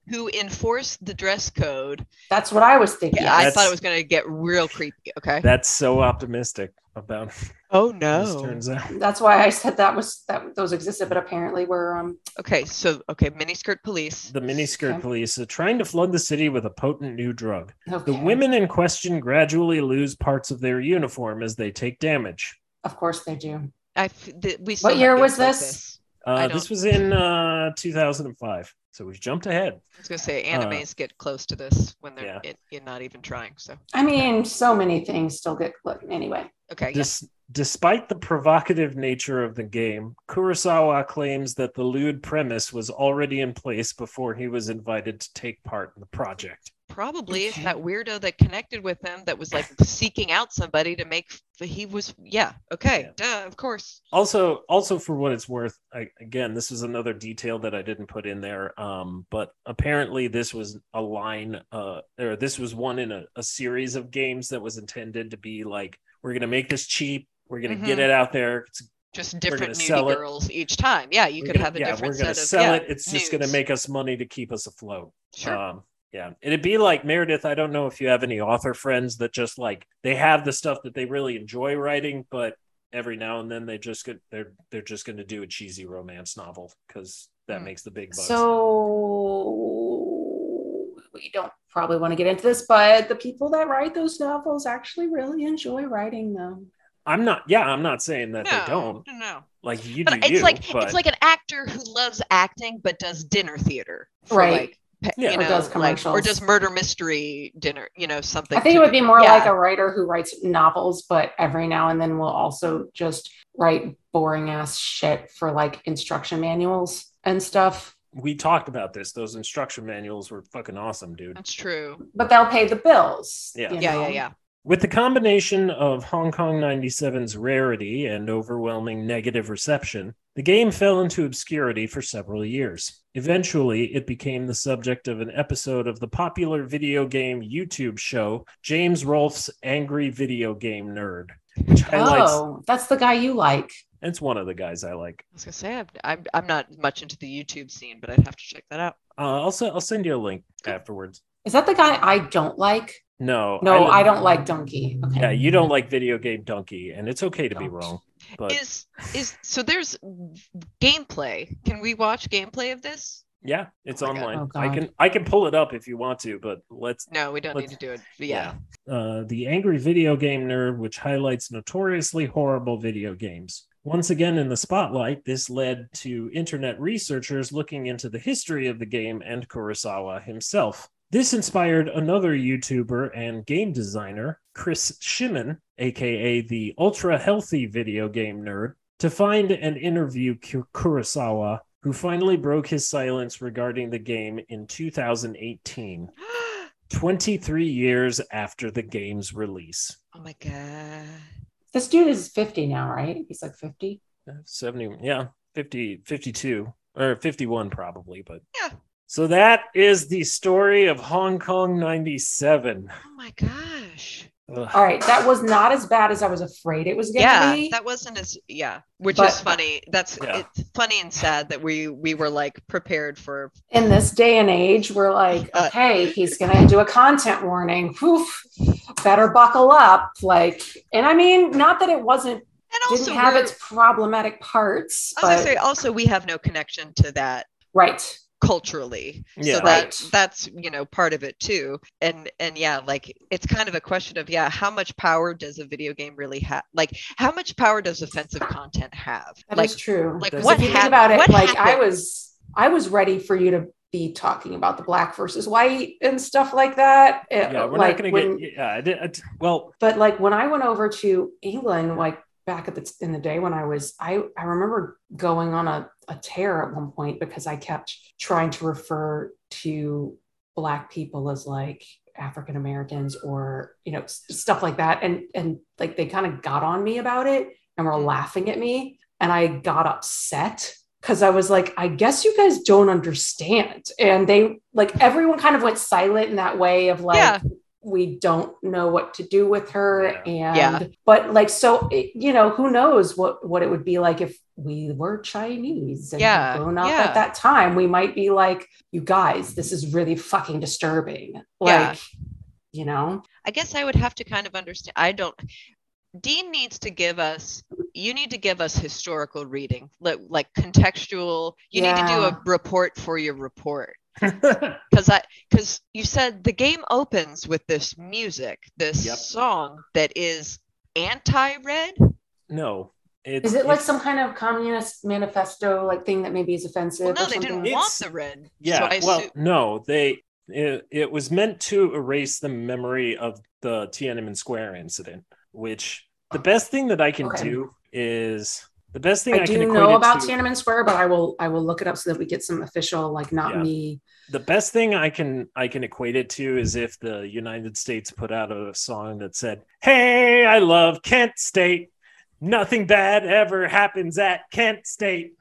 who enforce the dress code. That's what I was thinking. Yeah, I That's- thought it was going to get real creepy. Okay. That's so optimistic about Oh this no. turns out. That's why I said that was that those existed, but apparently we're um Okay, so okay, miniskirt police. The miniskirt Okay. police are trying to flood the city with a potent new drug. okay. The women in question gradually lose parts of their uniform as they take damage. Of course they do. I f- th- we still What year have was games like this? I Uh, don't- this was in uh, two thousand five, so we've jumped ahead. I was gonna say animes get close to this when they're yeah. in, in not even trying. So I mean, so many things still get look, anyway. okay, yeah. Dis- Despite the provocative nature of the game, Kurosawa claims that the lewd premise was already in place before he was invited to take part in the project. Probably it's Okay. that weirdo that connected with him that was like seeking out somebody to make. He was yeah okay, duh, of course. Also, also for what it's worth, I, again, this is another detail that I didn't put in there. Um, but apparently, this was a line, uh, or this was one in a, a series of games that was intended to be like, we're gonna make this cheap, we're gonna get Mhm. it out there. It's, Just gonna different sell nudie it. girls each time. Yeah, you we're could gonna- have a yeah, different we're gonna set of sell yeah, it. It's just gonna nudes. make us money to keep us afloat. Sure. Um, yeah, it'd be like Meredith. I don't know if you have any author friends that just like they have the stuff that they really enjoy writing, but every now and then they just get they're they're just going to do a cheesy romance novel because that Hmm. makes the big bucks. So we don't probably want to get into this, but the people that write those novels actually really enjoy writing them. I'm not. Yeah, I'm not saying that no, they don't. no. Like you But do, it's you, like but it's like an actor who loves acting but does dinner theater, for Right. Like, pe- Yeah. you Or know, does like- or commercials. does murder mystery dinner. You know, something. I think to it would do- be more yeah. like a writer who writes novels, but every now and then will also just write boring ass shit for like instruction manuals and stuff. we talked about this. Those instruction manuals were fucking awesome, dude. That's true. But they'll pay the bills. Yeah. you Yeah, know? yeah, yeah. With the combination of Hong Kong ninety-seven's rarity and overwhelming negative reception, the game fell into obscurity for several years. Eventually, it became the subject of an episode of the popular video game YouTube show James Rolfe's Angry Video Game Nerd, which highlights. Oh, that's the guy you like. It's one of the guys I like. I was gonna say I'm, I'm I'm not much into the YouTube scene, but I'd have to check that out. Uh, I'll, se- I'll send you a link afterwards. Is that the guy I don't like? No, No, I, don't like Donkey. Okay. Yeah, you don't like video game donkey, and it's okay to be Don't. wrong. But Is is so there's gameplay. Can we watch gameplay of this? yeah, it's Oh my God. online. Oh, I God. can I can pull it up if you want to, but let's No, we don't Let's- need to do it. But yeah. uh, the Angry Video Game Nerd, which highlights notoriously horrible video games. Once again in the spotlight, this led to internet researchers looking into the history of the game and Kurosawa himself. This inspired another YouTuber and game designer, Chris Shimon, aka the ultra healthy video game nerd, to find and interview Ku- Kurosawa, who finally broke his silence regarding the game in two thousand eighteen, twenty-three years after the game's release. Oh my god. This dude is fifty now, right? He's like fifty. seventy, yeah, fifty, fifty-two, or fifty-one probably, but Yeah. So that is the story of Hong Kong ninety-seven. Oh my gosh. Ugh. All right, that was not as bad as I was afraid it was going to Yeah, be. that wasn't as yeah, which But- is funny. That's Yeah. it's funny and sad that we we were like prepared for. In this day and age, we're like, Uh, okay, he's going to do a content warning. Oof, better buckle up. Like, and I mean, not that it wasn't And also, didn't have we're- its problematic parts, I was gonna but say also we have no connection to that right. culturally, Yeah. so that Right. that's you know part of it too. And and yeah, like it's kind of a question of yeah, how much power does a video game really have? Like how much power does offensive content have? That like is true. like Does what if you think hap- about it, what like I happened? was, I was ready for you to be talking about the black versus white and stuff like that. It- Yeah, we're like not going when- to get. Yeah, I did, I, well, but like when I went over to England, like back at the in the day when I was, I I remember going on a, a tear at one point because I kept trying to refer to black people as like African Americans or you know s- stuff like that, and and like they kind of got on me about it and were laughing at me, and I got upset because I was like, I guess you guys don't understand, and they like everyone kind of went silent in that way of like. Yeah. we don't know what to do with her. Yeah. And, Yeah. but like, so, you know, who knows what, what it would be like if we were Chinese and Yeah, had grown up yeah. at that time. We might be like, you guys, this is really fucking disturbing. Yeah. Like, you know, I guess I would have to kind of understand. I don't. Dean needs to give us. You need to give us historical reading, like, like contextual. You need to do Yeah. a report for your report. Because I, because you said the game opens with this music, this Yep. song that is anti-red. No. It's, is it like it's- some kind of communist manifesto, like thing that maybe is offensive? Well, no, or they something? didn't want It's- the red. Yeah, so I well, assume, no, they it, it was meant to erase the memory of the Tiananmen Square incident, which the best thing that I can Okay. do is the best thing I, I can do equate know it about to, Tiananmen Square, but I will I will look it up so that we get some official, like not Yeah. me. the best thing I can I can equate it to is if the United States put out a song that said, "Hey, I love Kent State. Nothing bad ever happens at Kent State."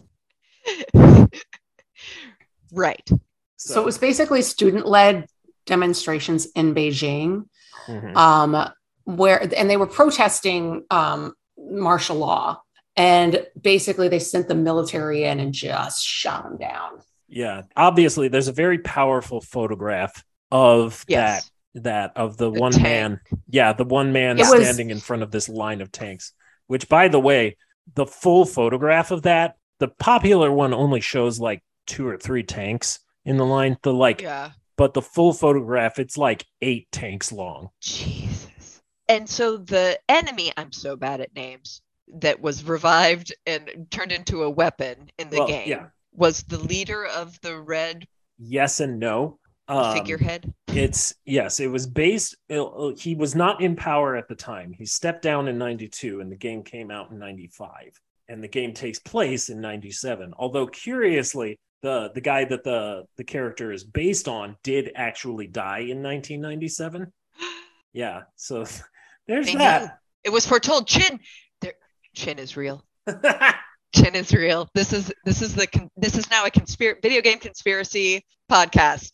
right. So it was basically student-led demonstrations in Beijing, Mhm. um, where and they were protesting um, martial law, and basically they sent the military in and just shot them down. Yeah, obviously there's a very powerful photograph of Yes. that that of the, The one tank. man. Yeah, the one man It was- standing in front of this line of tanks. Which, by the way, the full photograph of that, the popular one only shows like two or three tanks in the line. The like, Yeah. but the full photograph, it's like eight tanks long. Jesus. And so the enemy, I'm so bad at names, that was revived and turned into a weapon in the Well, game yeah. was the leader of the red Yes and no. Um, figurehead. It's yes, it was based. uh, He was not in power at the time. He stepped down in ninety-two, and the game came out in ninety-five. And the game takes place in ninety-seven. Although curiously, the the guy that the the character is based on did actually die in nineteen ninety-seven. Yeah, so there's They knew. that. It was foretold. Chin, there, Chin is real. Chin is real. This is this is the con- this is now a conspiracy video game conspiracy podcast.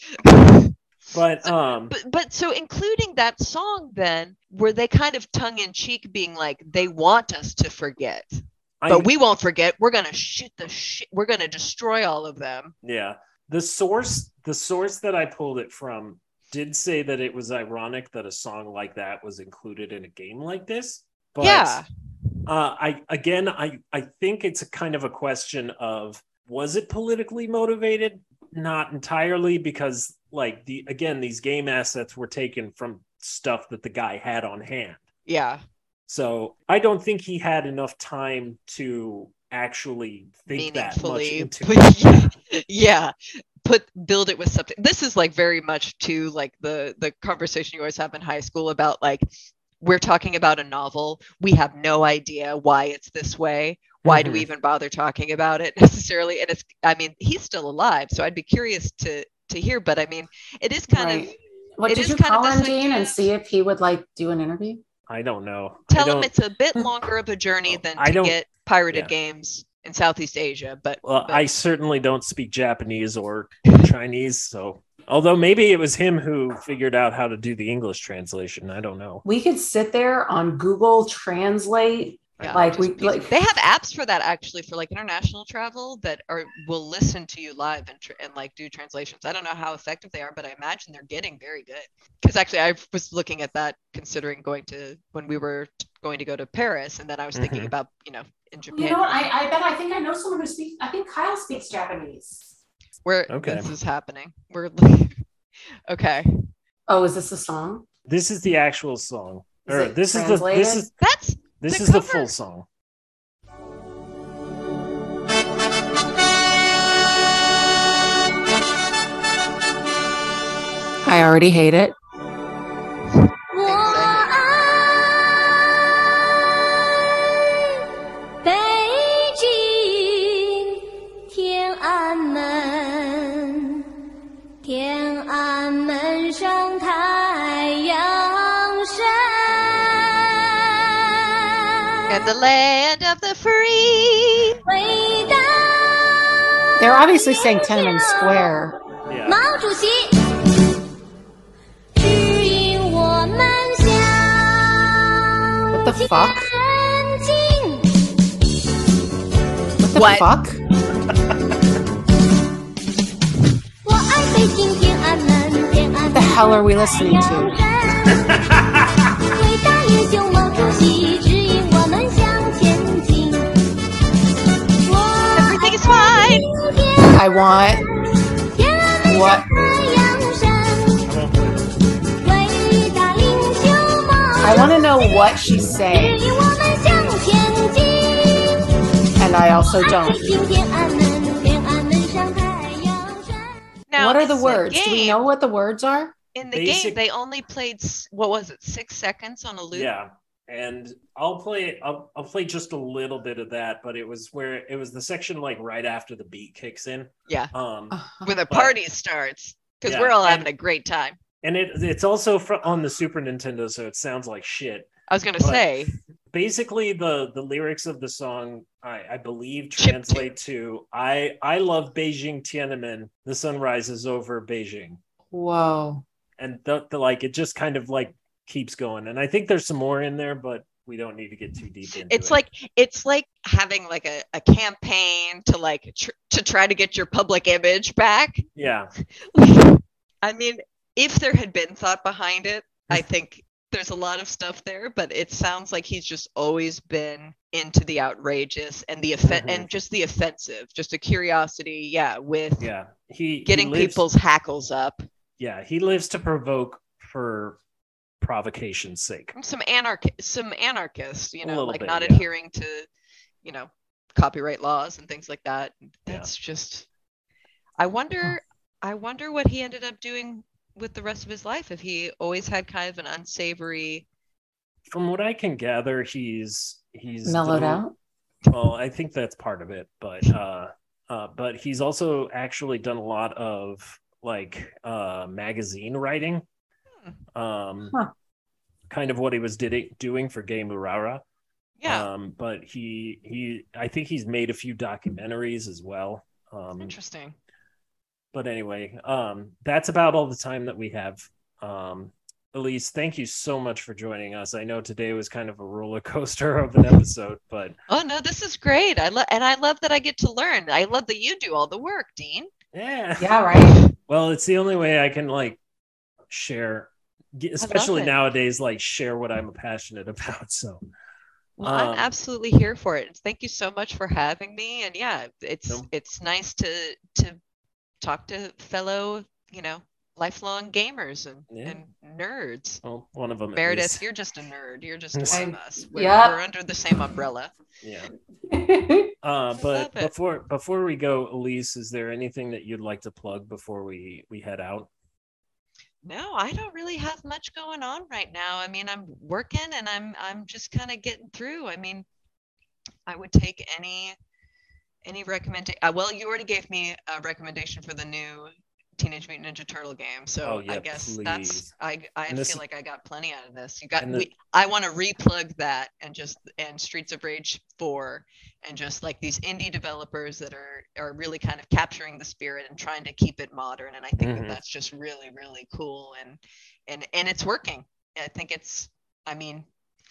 But um, But but so including that song, then were they kind of tongue in cheek, being like they want us to forget, I, but we won't forget. We're gonna shoot the shit. We're gonna destroy all of them. yeah, the source the source that I pulled it from did say that it was ironic that a song like that was included in a game like this. But Yeah. uh, I again, I I think it's a kind of a question of, was it politically motivated? Not entirely, because like the again, these game assets were taken from stuff that the guy had on hand. Yeah. So I don't think he had enough time to actually think that much Meaningfully. into put- yeah. Put build it with something. This is like very much to like the the conversation you always have in high school about like, we're talking about a novel. We have no idea why it's this way. Why do we Mhm. even bother talking about it necessarily? And it's, I mean, he's still alive, so I'd be curious to to hear. But I mean, it is kind Right. of What it did is you kind of call him, this Dean, and idea- see if he would like do an interview? I don't know. I tell him don't- it's a bit longer of a journey than I to don't- get pirated yeah. games in Southeast Asia. But, Well, but I certainly don't speak Japanese or Chinese, so although maybe it was him who figured out how to do the English translation. I don't know. We could sit there on Google Translate. yeah, like, just we- piece- like- they have apps for that actually for like international travel that are will listen to you live and tr- and like do translations. I don't know how effective they are, but I imagine they're getting very good. Because actually, I was looking at that considering going to when we were t- going to go to Paris, and then I was thinking Mhm. about you know in Japan. You know what? I, I bet I think I know someone who speaks. I think Kyle speaks Japanese. where Okay. this is happening. We're okay. Oh, is this a song? This is the actual song. Is Or it this is the this translated? is That's this The is the cover- full song. I already hate it. 我爱北京天安门，天安门上太阳升。 and the land of the free. 伟大 They're obviously saying Tiananmen Square. Yeah. 毛主席，指引 What the fuck? What the What? fuck? 我爱北京天安门，天安 What the 门 hell are we listening to? 伟大英雄毛主席指引我们向前进。我 Everything is fine. I want 天安门 what? 太阳山，伟大领袖毛 I want to know what she's 指 saying, 引我们向前进。 and I also 我爱 don't. 北京天安门，天安门上太阳山。 Now, What are in the words? Do we game- know what the words are? In the Basic- game, they only played s- what was it, six seconds on a loop? Yeah, and I'll play. I'll, I'll play just a little bit of that, but it was where it was the section like right after the beat kicks in. Yeah. Um, When the But- party starts, because Yeah, we're all and- having a great time. and it it's also fr- on the Super Nintendo, so it sounds like shit. I was gonna But- say, Basically, the the lyrics of the song, I, I believe, Chip translate to "I I love Beijing Tiananmen. The sun rises over Beijing." Whoa. And the, the like it just kind of like keeps going, and I think there's some more in there, but we don't need to get too deep into it's it. like it's like having like a, a campaign to like tr- to try to get your public image back. Yeah, I mean, if there had been thought behind it, I think there's a lot of stuff there, but it sounds like he's just always been into the outrageous and the offen- Mhm. and just the offensive, just a curiosity, yeah, with yeah. He getting he lives, people's hackles up. Yeah, he lives to provoke for provocation's sake. Some anarch some anarchists, you A know, little like bit, not yeah. adhering to, you know, copyright laws and things like that. That's just I wonder I wonder what he ended up doing with the rest of his life, if he always had kind of an unsavory From what I can gather, he's he's Mellowed the- out? Well, I think that's part of it, but uh, uh, but he's also actually done a lot of like uh, magazine writing. Um, Huh. Kind of what he was did doing for Game Urara. yeah, Um, but he he I think he's made a few documentaries as well. Um, interesting. but anyway, um, that's about all the time that we have. Um, Elise, thank you so much for joining us. I know today was kind of a roller coaster of an episode, but Oh no, this is great. I love and I love that I get to learn. I love that you do all the work, Dean. yeah, Yeah, right. Well, it's the only way I can like share, get- especially it. nowadays, like share what I'm passionate about. So, Well, Um, I'm absolutely here for it. Thank you so much for having me. And yeah, it's No. it's nice to to talk to fellow, you know, lifelong gamers and, Yeah. and nerds. well, one of them. at Meredith, least. you're just a nerd. You're just I- one of us. We're, Yep. we're under the same umbrella. Yeah. I Uh, but love it. before before we go, Elise, is there anything that you'd like to plug before we we head out? No, I don't really have much going on right now. I mean, I'm working and I'm I'm just kind of getting through. I mean, I would take any any recommendation. Uh, well, you already gave me a recommendation for the new Teenage Mutant Ninja Turtle game, so Oh, yeah, I guess please. that's I I And this- feel like I got plenty out of this. You got and the- we, I want to replug that and just and Streets of Rage four and just like these indie developers that are are really kind of capturing the spirit and trying to keep it modern. And I think Mhm. that that's just really really cool and and and it's working. I think it's I mean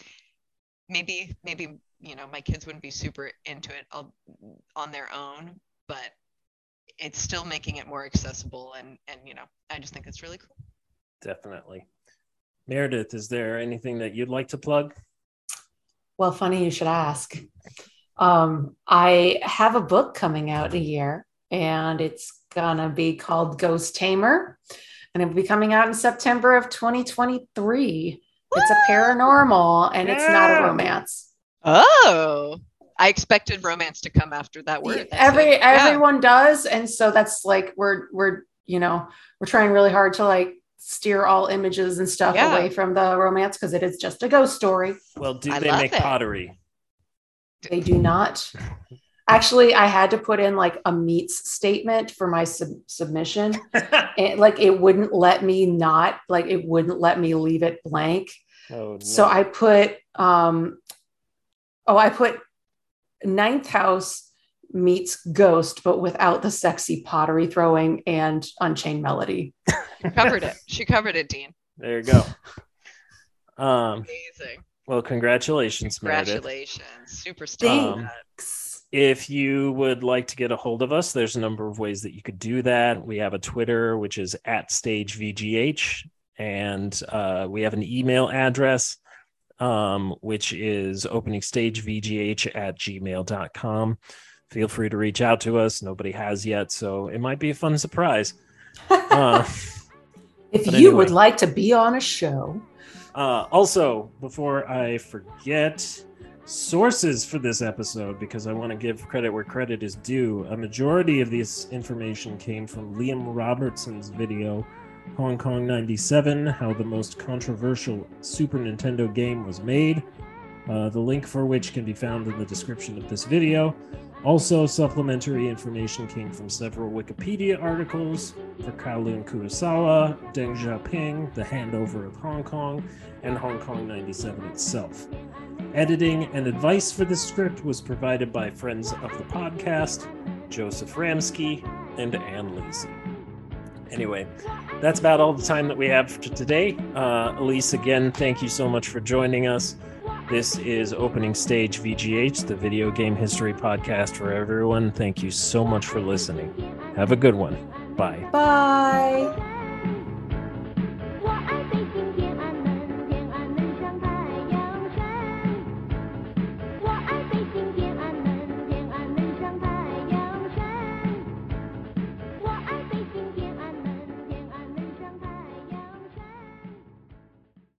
maybe maybe you know my kids wouldn't be super into it all, on their own, but it's still making it more accessible and and you know I just think it's really cool. Definitely. Meredith, is there anything that you'd like to plug? Well, funny you should ask. Um, I have a book coming out in a year, and it's gonna be called Ghost Tamer, and it'll be coming out in September of twenty twenty-three. It's a paranormal, and it's not a Yeah. romance. Oh, I expected romance to come after that word. That's Every it. Yeah. everyone does, and so that's like we're we're you know we're trying really hard to like steer all images and stuff Yeah. away from the romance because it is just a ghost story. Well, do I they love make it. pottery? They do not. Actually, I had to put in like a meets statement for my sub- submission. And like it wouldn't let me not, like it wouldn't let me leave it blank. Oh, no. So I put, um, oh, I put Ninth House meets Ghost, but without the sexy pottery throwing and Unchained Melody. She covered it. She covered it, Dean. There you go. Um, Amazing. Well, congratulations, Meredith. Congratulations. Super stoked. Um, Thanks. If you would like to get a hold of us, there's a number of ways that you could do that. We have a Twitter, which is at StageVGH, and uh, we have an email address, um, which is openingstagevgh at gmail dot com. Feel free to reach out to us. Nobody has yet, so it might be a fun surprise. Uh, If but you anyway. would like to be on a show, Uh, also, before I forget, sources for this episode, because I want to give credit where credit is due. A majority of this information came from Liam Robertson's video, Hong Kong ninety-seven, How the Most Controversial Super Nintendo Game Was Made, uh, the link for which can be found in the description of this video. Also, supplementary information came from several Wikipedia articles for Kowloon Kurosawa, Deng Xiaoping, The Handover of Hong Kong, and Hong Kong ninety-seven itself. Editing and advice for this script was provided by friends of the podcast, Joseph Ramsky and Ann Lisi. Anyway, that's about all the time that we have for today. Uh, Elise, again, thank you so much for joining us. This is Opening Stage V G H, the video game history podcast for everyone. Thank you so much for listening. Have a good one. Bye. bye.